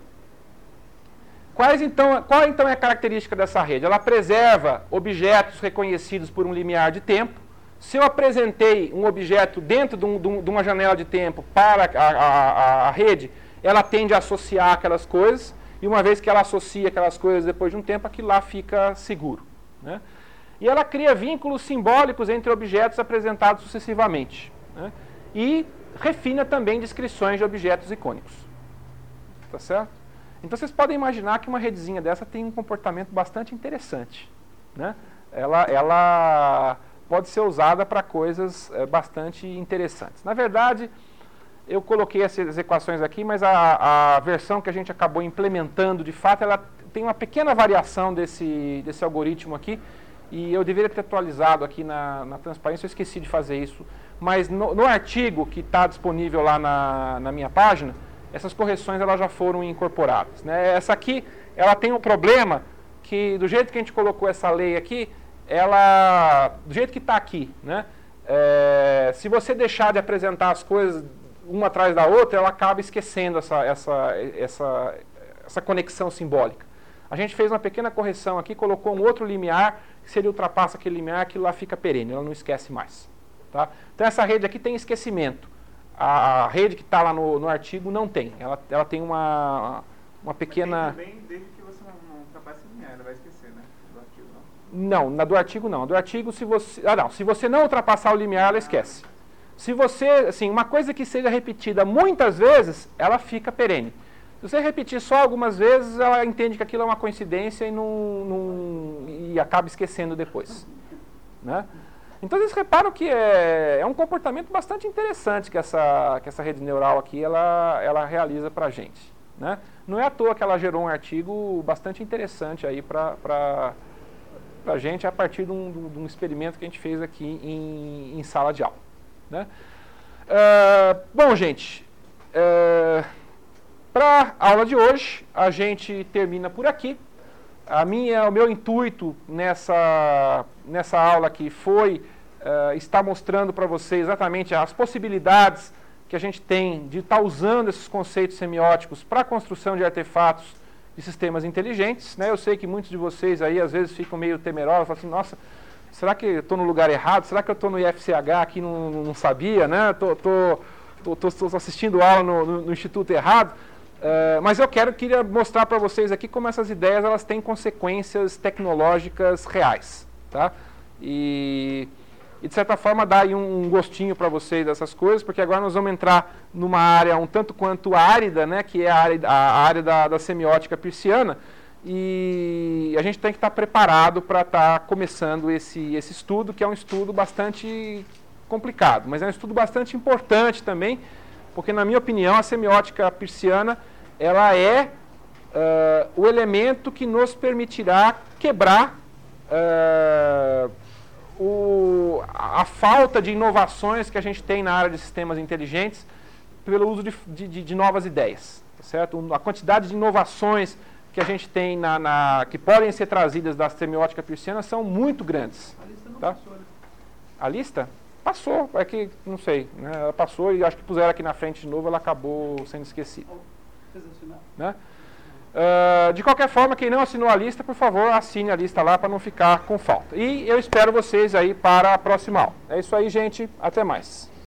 quais, então, qual então é a característica dessa rede? Ela preserva objetos reconhecidos por um limiar de tempo. Se eu apresentei um objeto dentro de, um, de uma janela de tempo para a, a, a rede, ela tende a associar aquelas coisas, e uma vez que ela associa aquelas coisas depois de um tempo, aquilo lá fica seguro. Né? E ela cria vínculos simbólicos entre objetos apresentados sucessivamente. Né? E refina também descrições de objetos icônicos. Tá certo? Então vocês podem imaginar que uma redezinha dessa tem um comportamento bastante interessante. Né? Ela, ela pode ser usada para coisas é, bastante interessantes. Na verdade, eu coloquei essas equações aqui, mas a, a versão que a gente acabou implementando, de fato, ela tem uma pequena variação desse, desse algoritmo aqui, e eu deveria ter atualizado aqui na, na transparência, eu esqueci de fazer isso, mas no, no artigo que está disponível lá na, na minha página, essas correções elas já foram incorporadas. Né? Essa aqui, ela tem um problema que, do jeito que a gente colocou essa lei aqui, ela, do jeito que está aqui, né? É, se você deixar de apresentar as coisas uma atrás da outra, ela acaba esquecendo essa, essa, essa, essa conexão simbólica. A gente fez uma pequena correção aqui, colocou um outro limiar, que se ele ultrapassa aquele limiar, aquilo lá fica perene, ela não esquece mais. Tá? Então essa rede aqui tem esquecimento. A, a rede que está lá no, no artigo não tem. Ela, ela tem uma, uma pequena... Mas tem também, desde que você não, não ultrapasse o limiar, ela vai esquecer, né? Do artigo, não. Não, na do artigo não. Do artigo, se você... Ah, não. Se você não ultrapassar o limiar, ela esquece. Se você, assim, uma coisa que seja repetida muitas vezes, ela fica perene. Se você repetir só algumas vezes, ela entende que aquilo é uma coincidência e, não, não, e acaba esquecendo depois. Né? Então vocês reparam que é, é um comportamento bastante interessante que essa, que essa rede neural aqui ela, ela realiza para a gente, né? Não é à toa que ela gerou um artigo bastante interessante aí para a gente a partir de um, de um experimento que a gente fez aqui em, em sala de aula, né? Uh, bom, gente, uh, para a aula de hoje a gente termina por aqui. A minha, o meu intuito nessa, nessa aula aqui foi uh, estar mostrando para vocês exatamente as possibilidades que a gente tem de estar usando esses conceitos semióticos para a construção de artefatos de sistemas inteligentes, né? Eu sei que muitos de vocês aí às vezes ficam meio temerosos, falam assim, nossa, será que eu estou no lugar errado? Será que eu estou no I F C H aqui e não, não sabia, né? Estou tô, tô, tô, tô assistindo aula no, no, no instituto errado. Uh, mas eu quero, queria mostrar para vocês aqui como essas ideias elas têm consequências tecnológicas reais, tá? E, e de certa forma dar aí um, um gostinho para vocês dessas coisas, porque agora nós vamos entrar numa área um tanto quanto árida, né? Que é a área, a área da, da semiótica peirciana, e a gente tem que estar preparado para estar começando esse, esse estudo, que é um estudo bastante complicado, mas é um estudo bastante importante também, porque, na minha opinião, a semiótica peirciana ela é uh, o elemento que nos permitirá quebrar uh, o, a falta de inovações que a gente tem na área de sistemas inteligentes pelo uso de, de, de novas ideias, tá certo? A quantidade de inovações que a gente tem, na, na, que podem ser trazidas da semiótica peirciana são muito grandes. A lista não tá? passou, né? A lista? Passou, é que, não sei, né? Ela passou e acho que puseram aqui na frente de novo, ela acabou sendo esquecida. Fez assinar? Né? Uh, de qualquer forma, quem não assinou a lista, por favor, assine a lista lá para não ficar com falta. E eu espero vocês aí para a próxima aula. É isso aí, gente. Até mais.